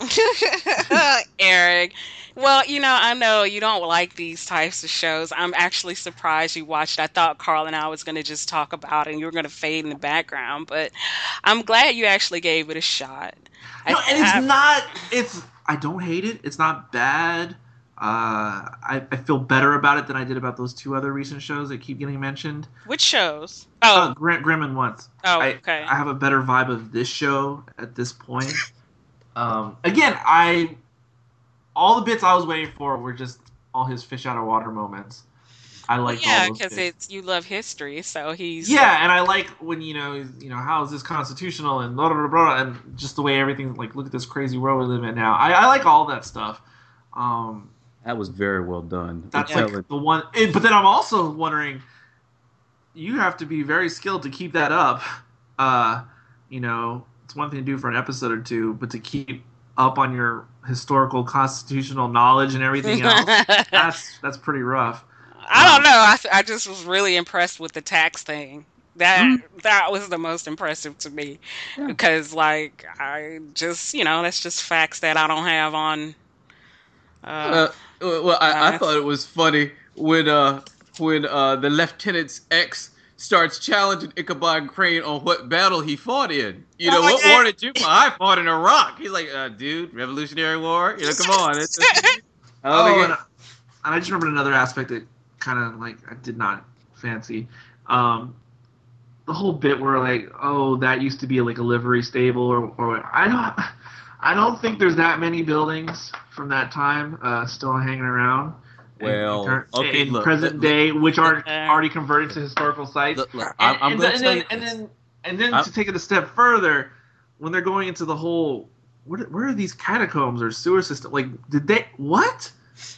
Eric. Well, you know, I know you don't like these types of shows. I'm actually surprised you watched. I thought Carl and I was going to just talk about it and you were going to fade in the background, but I'm glad you actually gave it a shot. No, I, and it's I- not. It's I don't hate it. It's not bad. Uh, I, I feel better about it than I did about those two other recent shows that keep getting mentioned. Which shows? Oh, Oh, Grim, Grim and Once. oh, I, okay. I have a better vibe of this show at this point. Um, again, I all the bits I was waiting for were just all his fish out of water moments. I like yeah, all those because bits. it's you love history, so he's Yeah, and I like when you know, he's- you know, how is this constitutional and blah blah blah, blah and just the way everything. Like, look at this crazy world we live in now. I, I like all that stuff. Um, That was very well done. that's I'm like telling- the one. And, but then I'm also wondering, you have to be very skilled to keep that up. Uh, you know, it's one thing to do for an episode or two, but to keep up on your historical constitutional knowledge and everything else, that's that's pretty rough. I don't know. I, I just was really impressed with the tax thing. That that was the most impressive to me Yeah. because, like, I just you know that's just facts that I don't have on. Uh, Uh, well, I, I Uh, thought it was funny when uh when uh the lieutenant's ex starts challenging Ichabod Crane on what battle he fought in. You know, Oh, what yeah. war did you fight? I fought in Iraq. He's like, uh, dude, Revolutionary War. You know, come on. It's just, I don't Oh, think and, it- and I just remembered another aspect that kind of like I did not fancy. Um, the whole bit where like, oh, that used to be like a livery stable, or, or I don't, I don't think there's that many buildings from that time uh, still hanging around. in- Well, in, current- okay, in look, present look, day, which aren't Uh, already converted to historical sites. Look, look, And, I'm, I'm and going then, to tell you and this. then and then I'm- to take it a step further, when they're going into the whole, what, where are these catacombs or sewer system? Like, did they what?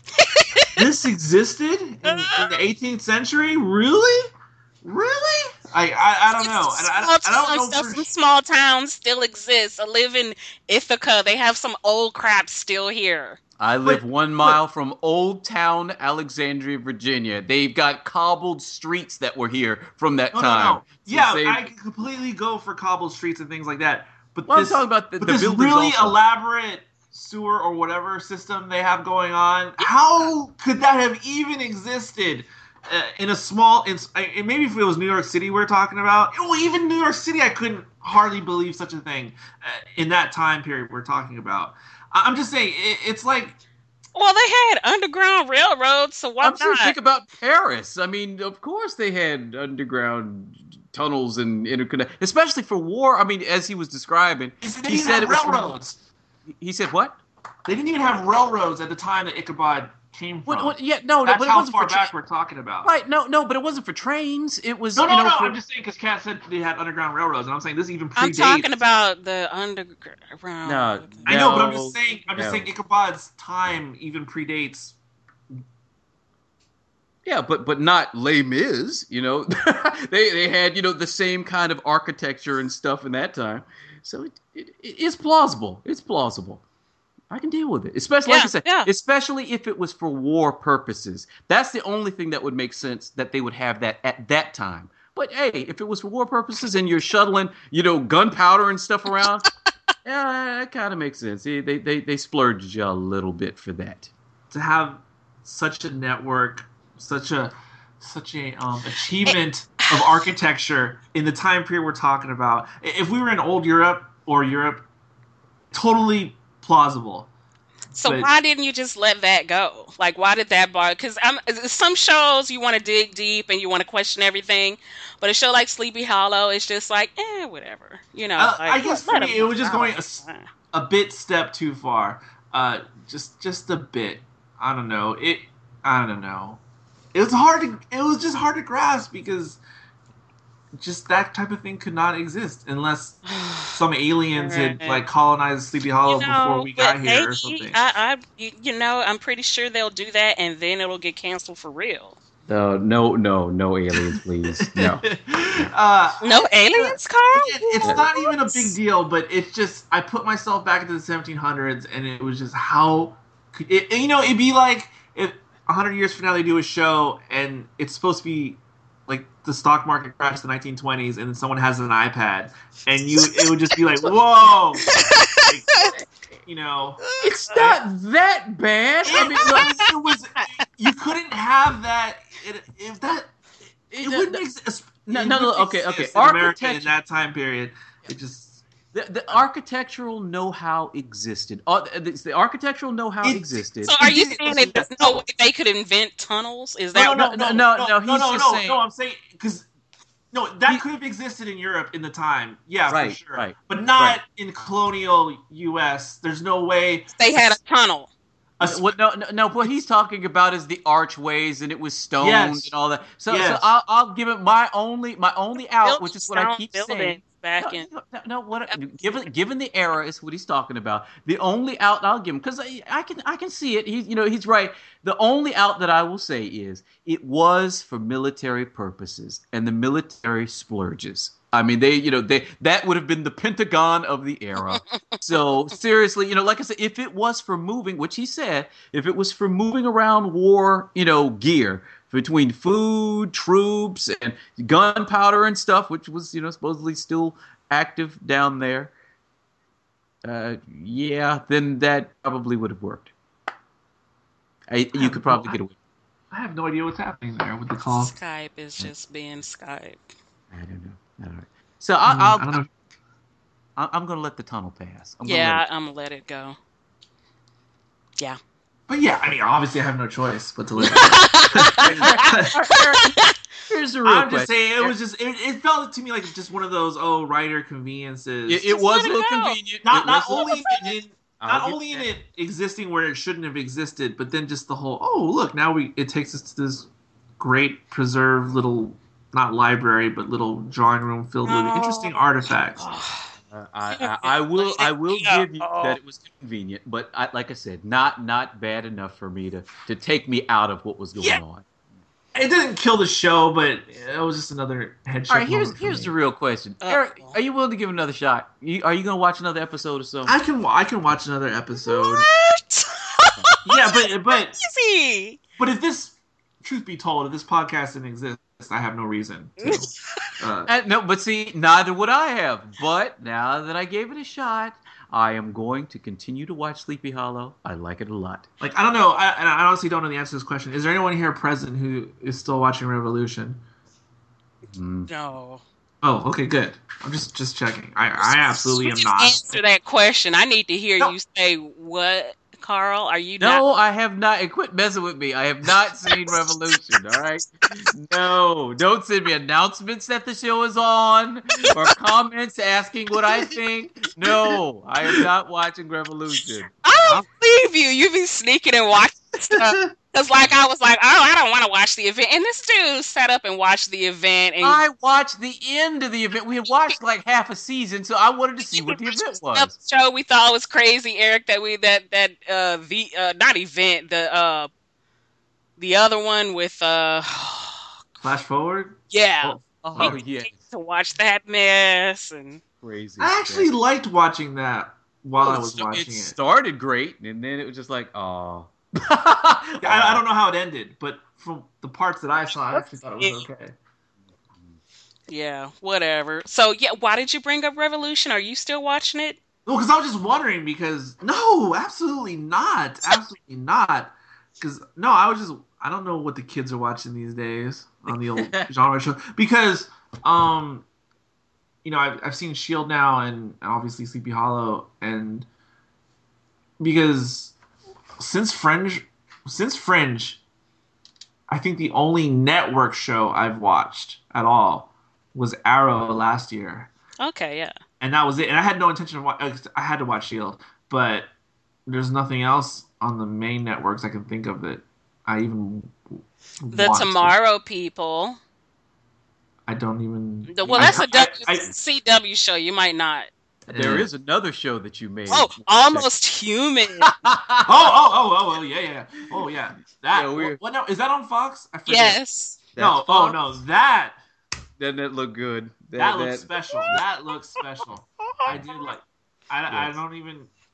This existed in, in the eighteenth century? Really? Really? I I, I don't know. And I, I, small I don't towns, know. some For, small towns still exist. I live in Ithaca. They have some old crap still here. I live But- one mile from Old Town Alexandria, Virginia. They've got cobbled streets that were here from that no, no, time. no. So Yeah, same- I can completely go for cobbled streets and things like that. But Well, this, I'm talking about the, but the this buildings really also. elaborate sewer or whatever system they have going on, how could that have even existed uh, in a small? In, I- maybe if it was New York City we're talking about, well, even New York City, I couldn't hardly believe such a thing uh, in that time period we're talking about. I- I'm just saying, it, it's like. Well, they had underground railroads, so why I'm sure. not? Think about Paris. I mean, of course they had underground tunnels and interconnect, especially for war. I mean, as he was describing, They didn't he even said have it was. railroads. He said what? They didn't even have railroads at the time that Ichabod came from. What? what yeah, no, no, That's but it how wasn't far for tra- back we're talking about. Right? No, no, but it wasn't for trains. It was. No, no, you know, no. for- I'm just saying because Kat said they had underground railroads, and I'm saying this even predates. I'm talking about the underground. No, I know, but I'm No, just saying. I'm just no. saying Ichabod's time even predates. Yeah, but but not Les Mis. You know, they they had you know the same kind of architecture and stuff in that time, so it, it it's plausible. It's plausible. I can deal with it, especially like Yeah, I said, yeah. especially if it was for war purposes. That's the only thing that would make sense that they would have that at that time. But hey, if it was for war purposes and you're shuttling, you know, gunpowder and stuff around, yeah, that kind of makes sense. They, they they they splurged you a little bit for that. To have such a network, such a such a um, achievement of architecture in the time period we're talking about. I- If we were in old Europe or Europe, totally plausible. So But- why didn't you just let that go? Like, why did that bother? Because I'm some shows you want to dig deep and you want to question everything, but a show like Sleepy Hollow is just like, eh, whatever. You know, Uh, like, I guess for let me, them it was just go. going a s- a bit step too far. Uh, just just a bit. I don't know. It. I don't know. It was hard to. It was just hard to grasp because just that type of thing could not exist unless some aliens had Right. like colonized Sleepy Hollow You know, before we but got here or maybe- something. I, I, you you know, I'm pretty sure they'll do that, and then it'll get canceled for real. Uh, no, no, no aliens, please. No. uh, No aliens, Carl? Again, it's not even a big deal, but it's just I put myself back into the seventeen hundreds, and it was just how It, you know, it'd be like if a hundred years from now they do a show and it's supposed to be like the stock market crashed in the nineteen twenties, and then someone has an iPad, and you it would just be like, whoa, like, you know, It's not that bad. I mean, it was, it was you couldn't have that it, if that it, no, wouldn't no, exist. no, it no, no, wouldn't okay, exist okay. in America in Architecture- that time period, it just the, the architectural know-how existed. Uh, the, the architectural know-how It- existed. So are you It- saying it- that there's no way they could invent tunnels? Is that no, no, no, no, no, no, no, no, he's no, no, just no, saying- no. I'm saying because no, that He- could have existed in Europe in the time, yeah, Right, for sure, right, but not right. in colonial U S. There's no way. they had a tunnel? A, What, no, no, no. What he's talking about is the archways, and it was stoned Yes. and all that. So, Yes. so I'll, I'll give it my only, my only out, which is what I Stone keep buildings saying. back No, in. no, no, no, what? Given given the era is what he's talking about. The only out I'll give him because I, I can I can see it. He's you know he's right. The only out that I will say is it was for military purposes and the military splurges. I mean they you know they that would have been the Pentagon of the era. So seriously, you know, like I said, if it was for moving, which he said, if it was for moving around war, you know, gear between food, troops, and gunpowder and stuff, which was, you know, supposedly still active down there. Uh, yeah, then that probably would have worked. I, you could probably get away. I have no idea what's happening there with the call. Skype is just being Skype. I don't know. All right. So I, Mm, I'll, I don't know. I, I'm going to let the tunnel pass. I'm gonna Yeah, let it- I'm gonna let it go. Yeah. But yeah, I mean, obviously, I have no choice but to live. Here's the real I'm just question. saying, it was just it, it felt to me like just one of those oh writer conveniences. It, it was let a it little go. convenient. not It not was a- only in it, I'll not give only in that. it existing where it shouldn't have existed, but then just the whole oh look now we it takes us to this great preserved little not library but little drawing room filled with Oh. interesting artifacts. Uh, I, I, I will I will Yeah. give you that it was convenient, but I, like I said, not not bad enough for me to, to take me out of what was going Yeah. on. It didn't kill the show, but it was just another headshot. All right, here's moment for here's me. the real question. Uh, Eric, are you willing to give it another shot? You, are you going to watch another episode or so? I can I can watch another episode. What? Yeah, but but Easy. but if this, truth be told, if this podcast didn't exist, I have no reason to. Uh, Uh, no, but see, neither would I have. But now that I gave it a shot, I am going to continue to watch Sleepy Hollow. I like it a lot. like I don't know, I, and I honestly don't know the answer to this question. Is there anyone here present who is still watching Revolution? Mm. No. Oh, okay, good. I'm just just checking. I I absolutely am Just not. answer that question. I need to hear No. you say what, Carl? Are you No, not? I have not. And quit messing with me. I have not seen Revolution. All right. No, don't send me announcements that the show is on or comments asking what I think. No, I am not watching Revolution. I don't believe you. You be sneaking and watching stuff. Because, like, I was like, oh, I don't want to watch the event. And this dude sat up and watched the event. And I watched the end of the event. We had watched like half a season, so I wanted to see what the event was. show we thought was crazy, Eric, that we, that, that, uh, the, uh, not event, the, uh, the other one with, uh, Flash forward. yeah. Oh, Oh, yes, To watch that mess. And crazy. I actually liked watching that while I was It watching it. started great, and then it was just like, oh. I, I don't know how it ended, but from the parts that I saw, I actually thought it was okay. yeah, whatever. So, yeah, why did you bring up Revolution? Are you still watching it? Well, because I was just wondering. Because no, absolutely not, absolutely not. Because no, I was just I don't know what the kids are watching these days on the old genre show. Because um, you know, I've I've seen Shield now, and obviously Sleepy Hollow, and because since Fringe, since Fringe, I think the only network show I've watched at all was Arrow last year. Okay, yeah. And that was it. And I had no intention of watching. I had to watch Shield, but there's nothing else on the main networks I can think of that I even. The watched. Tomorrow People. I don't even. The, well, I- that's a I- W- I- C W show. You might not. There is another show that you made. Oh, Almost Human. Oh, oh, oh, oh, oh, yeah, yeah, oh, yeah. That. Yeah, we're- what, what now? Is that on Fox? I forget. Yes. No, That's oh Fox? no, that Doesn't that look good? that looks special. That looks special. I did like. I, I Yes. don't even.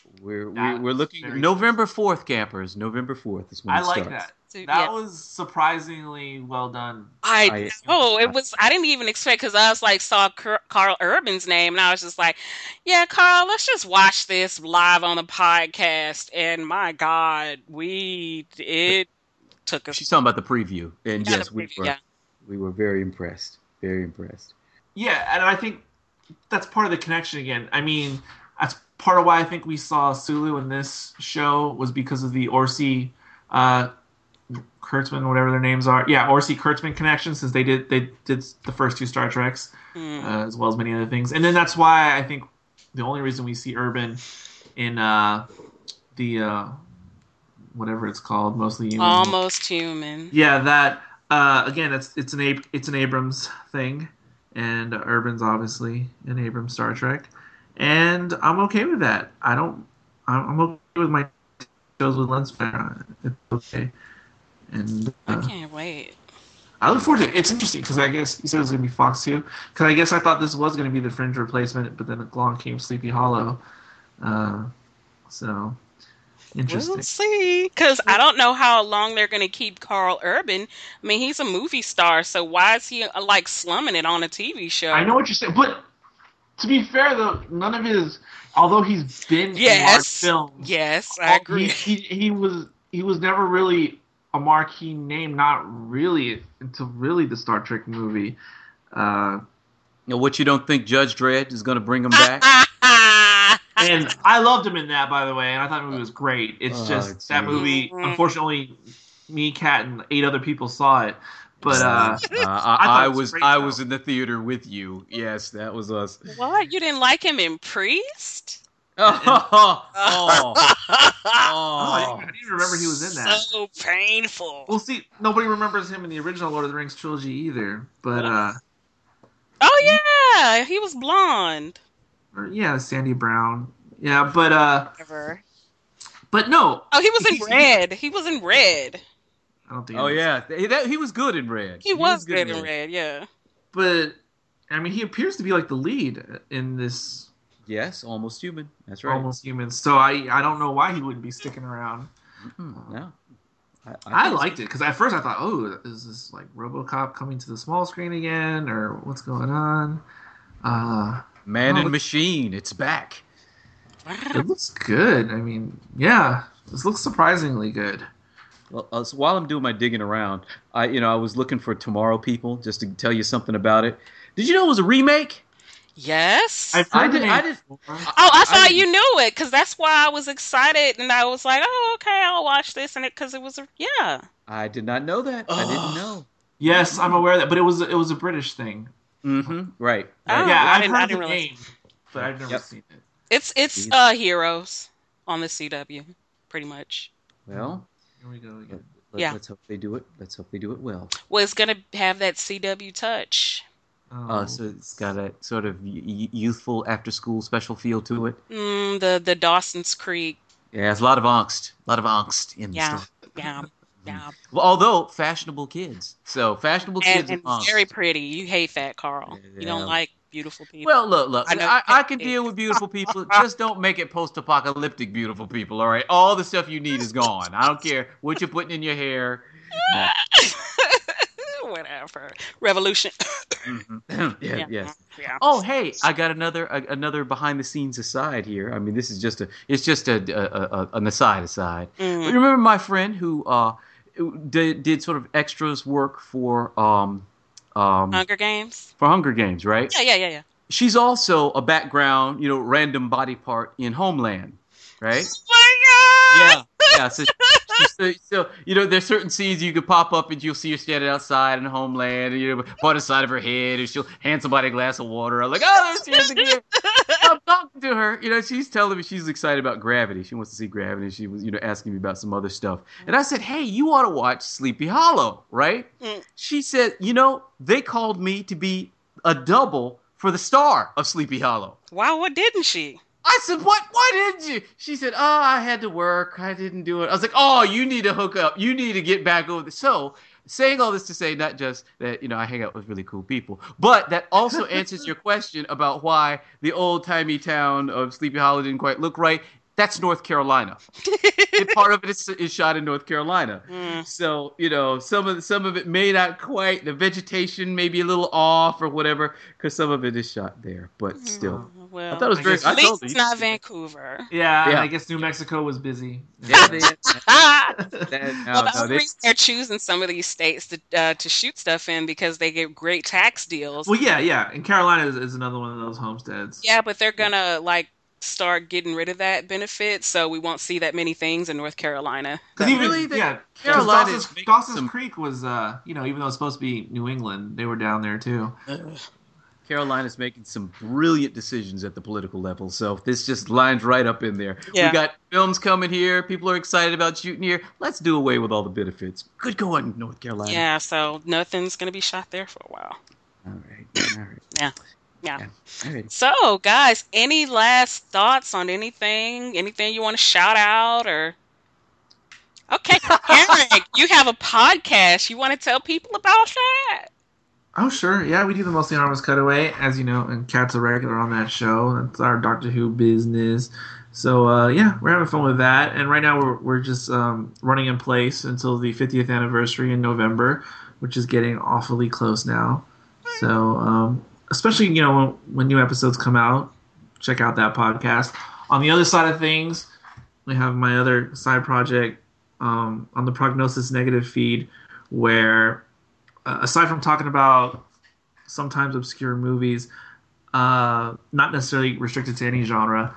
We're we're, That's we're looking very November fourth, campers. November fourth is when I it like starts. that. So, That yeah. was surprisingly well done. I I- oh, it was. I didn't even expect because I was like saw Car- Carl Urban's name and I was just like, yeah, Carl, let's just watch this live on the podcast. And my God, we it took us. She's talking about the preview, and Yeah, yes, the we preview, were yeah. we were very impressed. Very impressed. Yeah, and I think that's part of the connection again. I mean, that's part of why I think we saw Sulu in this show was because of the Orsi, uh, Kurtzman, whatever their names are. Yeah, Orsi Kurtzman connection, since they did they did the first two Star Treks, Mm. uh, as well as many other things. And then that's why I think the only reason we see Urban in uh, the uh, whatever it's called, mostly human. Almost human. Yeah, that uh, again, it's it's an Ab- it's an Abrams thing, and uh, Urban's obviously an Abrams Star Trek, and I'm okay with that. I don't, I'm, I'm okay with my shows with lens flare. It's okay, and I uh, can't wait. I look forward to it. It's interesting because I guess you said it was gonna be Fox too. Because I guess I thought this was gonna be the Fringe replacement, but then along came Sleepy Hollow. Uh, so interesting. We'll see. Because I don't know how long they're going to keep Carl Urban. I mean, he's a movie star, so why is he uh, like slumming it on a T V show? I know what you're saying, but to be fair though, none of his, although he's been in large Yes. films, Yes, I all- agree. He, he he was he was never really a marquee name, not really until really the Star Trek movie. Uh, You know, what you don't think Judge Dredd is going to bring him back? and I loved him in that, by the way, and I thought the movie was great. It's Oh, just that geez. movie. Mhm. Unfortunately, me, Kat, and eight other people saw it, but uh, Uh, I, thought I, it was was great, I though. was in the theater with you. Yes, that was us. What? You didn't like him in Priest? Oh, oh, oh, I, oh. didn't, I didn't remember he was in that. So painful. Well, see, nobody remembers him in the original Lord of the Rings trilogy either. But uh, Oh yeah, he was blonde. or, yeah, Sandy Brown. Yeah, but uh, Whatever. but no, Oh, he was in He's- red. He was in red. I don't think. Oh it was. yeah, he, that, he was good in Red. He was good in red. Yeah. But I mean, he appears to be like the lead in this Yes, Almost Human. That's right. Almost Human. So I I don't know why he wouldn't be sticking around. Mm-mm, no. I, I, think liked it because at first I thought, oh, is this like RoboCop coming to the small screen again, or what's going on? Uh, Man Oh, and Machine. It's back. it looks good. I mean, yeah, this looks surprisingly good. Well, uh, so while I'm doing my digging around, I you know I was looking for Tomorrow People just to tell you something about it. Did you know it was a remake? Yes. I've I heard the did- name I did- Oh, before. I I thought didn't- you knew it because that's why I was excited and I was like, oh, okay, I'll watch this and it because it was a yeah. I did not know that. I didn't know. Yes, I'm aware of that, but it was it was a British thing. Mm-hmm. Right. Oh, yeah, I I've didn't- I heard didn't the realize. name, but I've never Yep. seen it. It's it's Jeez. uh Heroes on the C W, pretty much. Well, Here we go again. let, Yeah. let's hope they do it. Let's hope they do it well. Well, it's gonna have that C W touch. Oh, Uh, so it's got a sort of y- y- youthful after-school special feel to it. Mm, the the Dawson's Creek. Yeah, it's a lot of angst. A lot of angst in the Yeah, story. yeah, yeah. Well, although fashionable kids. So fashionable And, kids and and angst. very pretty. You hate that, Carl. You Yeah. don't like beautiful people. Well, look, look. I know- I, I can deal with beautiful people. Just don't make it post-apocalyptic beautiful people. All right, all the stuff you need is gone. I don't care what you're putting in your hair. Whatever. Revolution. Mhm. yeah, yes. Yeah. Oh, hey, I got another a, another behind-the-scenes aside here. I mean, this is just a it's just a, a, a an aside aside. Mm. But remember my friend who uh did, did sort of extras work for um um Hunger Games. for Hunger Games, right? Yeah, yeah, yeah, yeah. She's also a background, you know, random body part in Homeland, right? Oh my God! Yeah, yeah. So, so, so you know, there's certain scenes you could pop up and you'll see her standing outside in Homeland, and you know, part of the side of her head, and she'll hand somebody a glass of water. I'm like, oh, there she is again. I'm talking to her, you know, she's telling me she's excited about Gravity. She wants to see Gravity. She was, you know, asking me about some other stuff, and I said, hey, you ought to watch Sleepy Hollow, right? Mm. She said, you know, they called me to be a double for the star of Sleepy Hollow. Wow, what didn't she? I said, what? Why didn't you? She said, oh, I had to work. I didn't do it. I was like, oh, you need to hook up. You need to get back over the So, saying all this to say not just that, you know, I hang out with really cool people, but that also answers your question about why the old-timey town of Sleepy Hollow didn't quite look right. that's North Carolina. And part of it is, is shot in North Carolina. Mm. So, you know, some of some of it may not quite, the vegetation may be a little off or whatever, because some of it is shot there. But still, Well, I thought it was I very. guess- I at least told it's you. not Vancouver. Yeah, Yeah. I guess New Mexico was busy. Yeah, they, Ah! that, no, Well, the no, only they- reason they're choosing some of these states to uh, to shoot stuff in because they get great tax deals. Well, yeah, yeah. And Carolina is, is another one of those homesteads. Yeah, but they're gonna like start getting rid of that benefit, so we won't see that many things in North Carolina. Because even Really, they- yeah, 'cause Carolina Dawson's, is making Dawson's some- Creek was uh you know even though it's supposed to be New England, they were down there too. Carolina's making some brilliant decisions at the political level, so this just lines right up in there. Yeah. We got films coming here. People are excited about shooting here. Let's do away with all the benefits. Good going, North Carolina. Yeah, so nothing's gonna be shot there for a while. All right. All right. Yeah. Yeah. All right. So, guys, any last thoughts on anything? Anything you want to shout out or? Okay, Eric, you have a podcast. You want to tell people about that? Oh sure, yeah, we do the Mostly Anonymous Cutaway, as you know, and Kat's a regular on that show. That's our Doctor Who business. So uh, yeah, we're having fun with that, and right now we're we're just um, running in place until the fiftieth anniversary in November, which is getting awfully close now. So um, especially you know when, when new episodes come out, check out that podcast. On the other side of things, we have my other side project um, on the Prognosis Negative feed, where uh, aside from talking about sometimes obscure movies, uh, not necessarily restricted to any genre,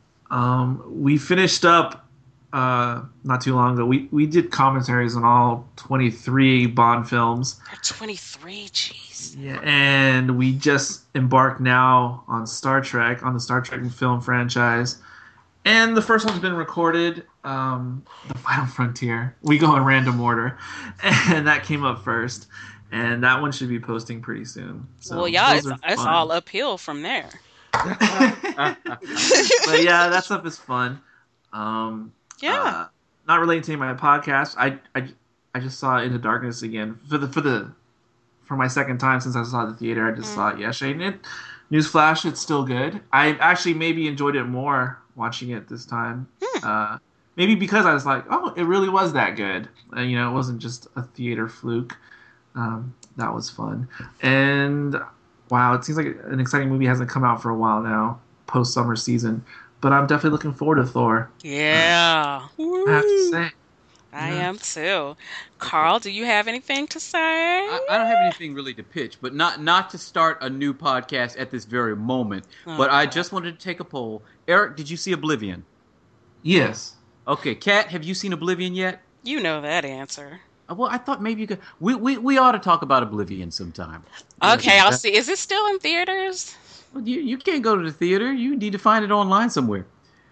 um, we finished up uh, not too long ago. We we did commentaries on all twenty-three Bond films. They're twenty-three, jeez. Yeah, and we just embarked now on Star Trek, on the Star Trek film franchise. And the first one's been recorded, um, The Final Frontier. We go in random order. And that came up first. And that one should be posting pretty soon. So well, yeah, those it's, are it's fun. all uphill from there. But yeah, that stuff is fun. Um, Yeah. uh, not relating to my podcast. I, I, I just saw Into Darkness again for the for the for my second time since I saw it at the theater. I just Mm. saw it yesterday. And it, newsflash, it's still good. I actually maybe enjoyed it more watching it this time. Hmm. Uh, maybe because I was like, oh, it really was that good. Uh, you know, it wasn't just a theater fluke. Um, that was fun. And wow, it seems like an exciting movie hasn't come out for a while now, post summer season. But I'm definitely looking forward to Thor. Yeah. I have to Woo. say. I Yeah. am too. Carl, do you have anything to say? I, I don't have anything really to pitch, but not not to start a new podcast at this very moment. But I Oh. just wanted to take a poll. Eric, did you see Oblivion? Yes. Okay, Kat, have you seen Oblivion yet? You know that answer. Uh, Well, I thought maybe you could. We we, we ought to talk about Oblivion sometime. Okay, Yeah. I'll see. Is it still in theaters? Well, you you can't go to the theater. You need to find it online somewhere.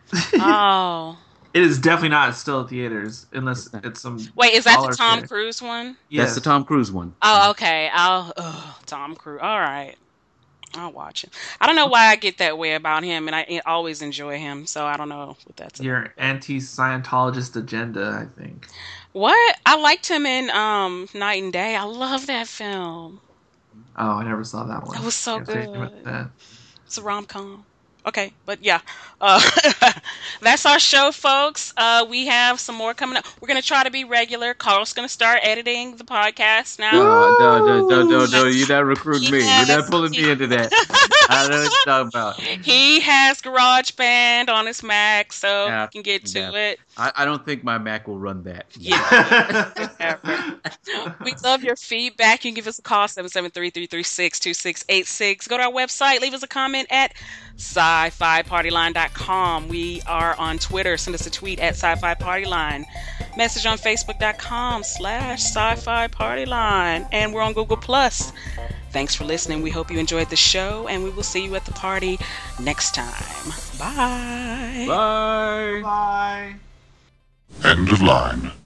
Oh. It is definitely not still at theaters unless it's some. Wait, is that dollar the Tom theater. Cruise one? Yes. That's the Tom Cruise one. Oh, okay. I'll. Ugh, Tom Cruise. All right. I'll watch it. I don't know why I get that way about him, and I always enjoy him. So I don't know what that's. Your anti-Scientologist agenda, I think. What? I liked him in um Night and Day. I love that film. Oh, I never saw that one. That was so Can't say anything about good. that. It's a rom com. Okay, but yeah, uh, that's our show, folks. Uh, we have some more coming up. We're gonna try to be regular. Carl's gonna start editing the podcast now. No, no, no, no, no, no. You're not recruiting me. You're Yes. not pulling me into that. I know what you're talking about. He has GarageBand on his Mac, so Yeah, he can get to yeah. it. I, I don't think my Mac will run that. Yeah. We love your feedback. You can give us a call, seven seven three, three three six, two six eight six. Go to our website, leave us a comment at sci fi party line dot com. We are on Twitter. Send us a tweet at sci-fi party line. Message on facebook.com slash sci-fi party line. And we're on Google Plus. Thanks for listening. We hope you enjoyed the show, and we will see you at the party next time. Bye. Bye. Bye. End of line.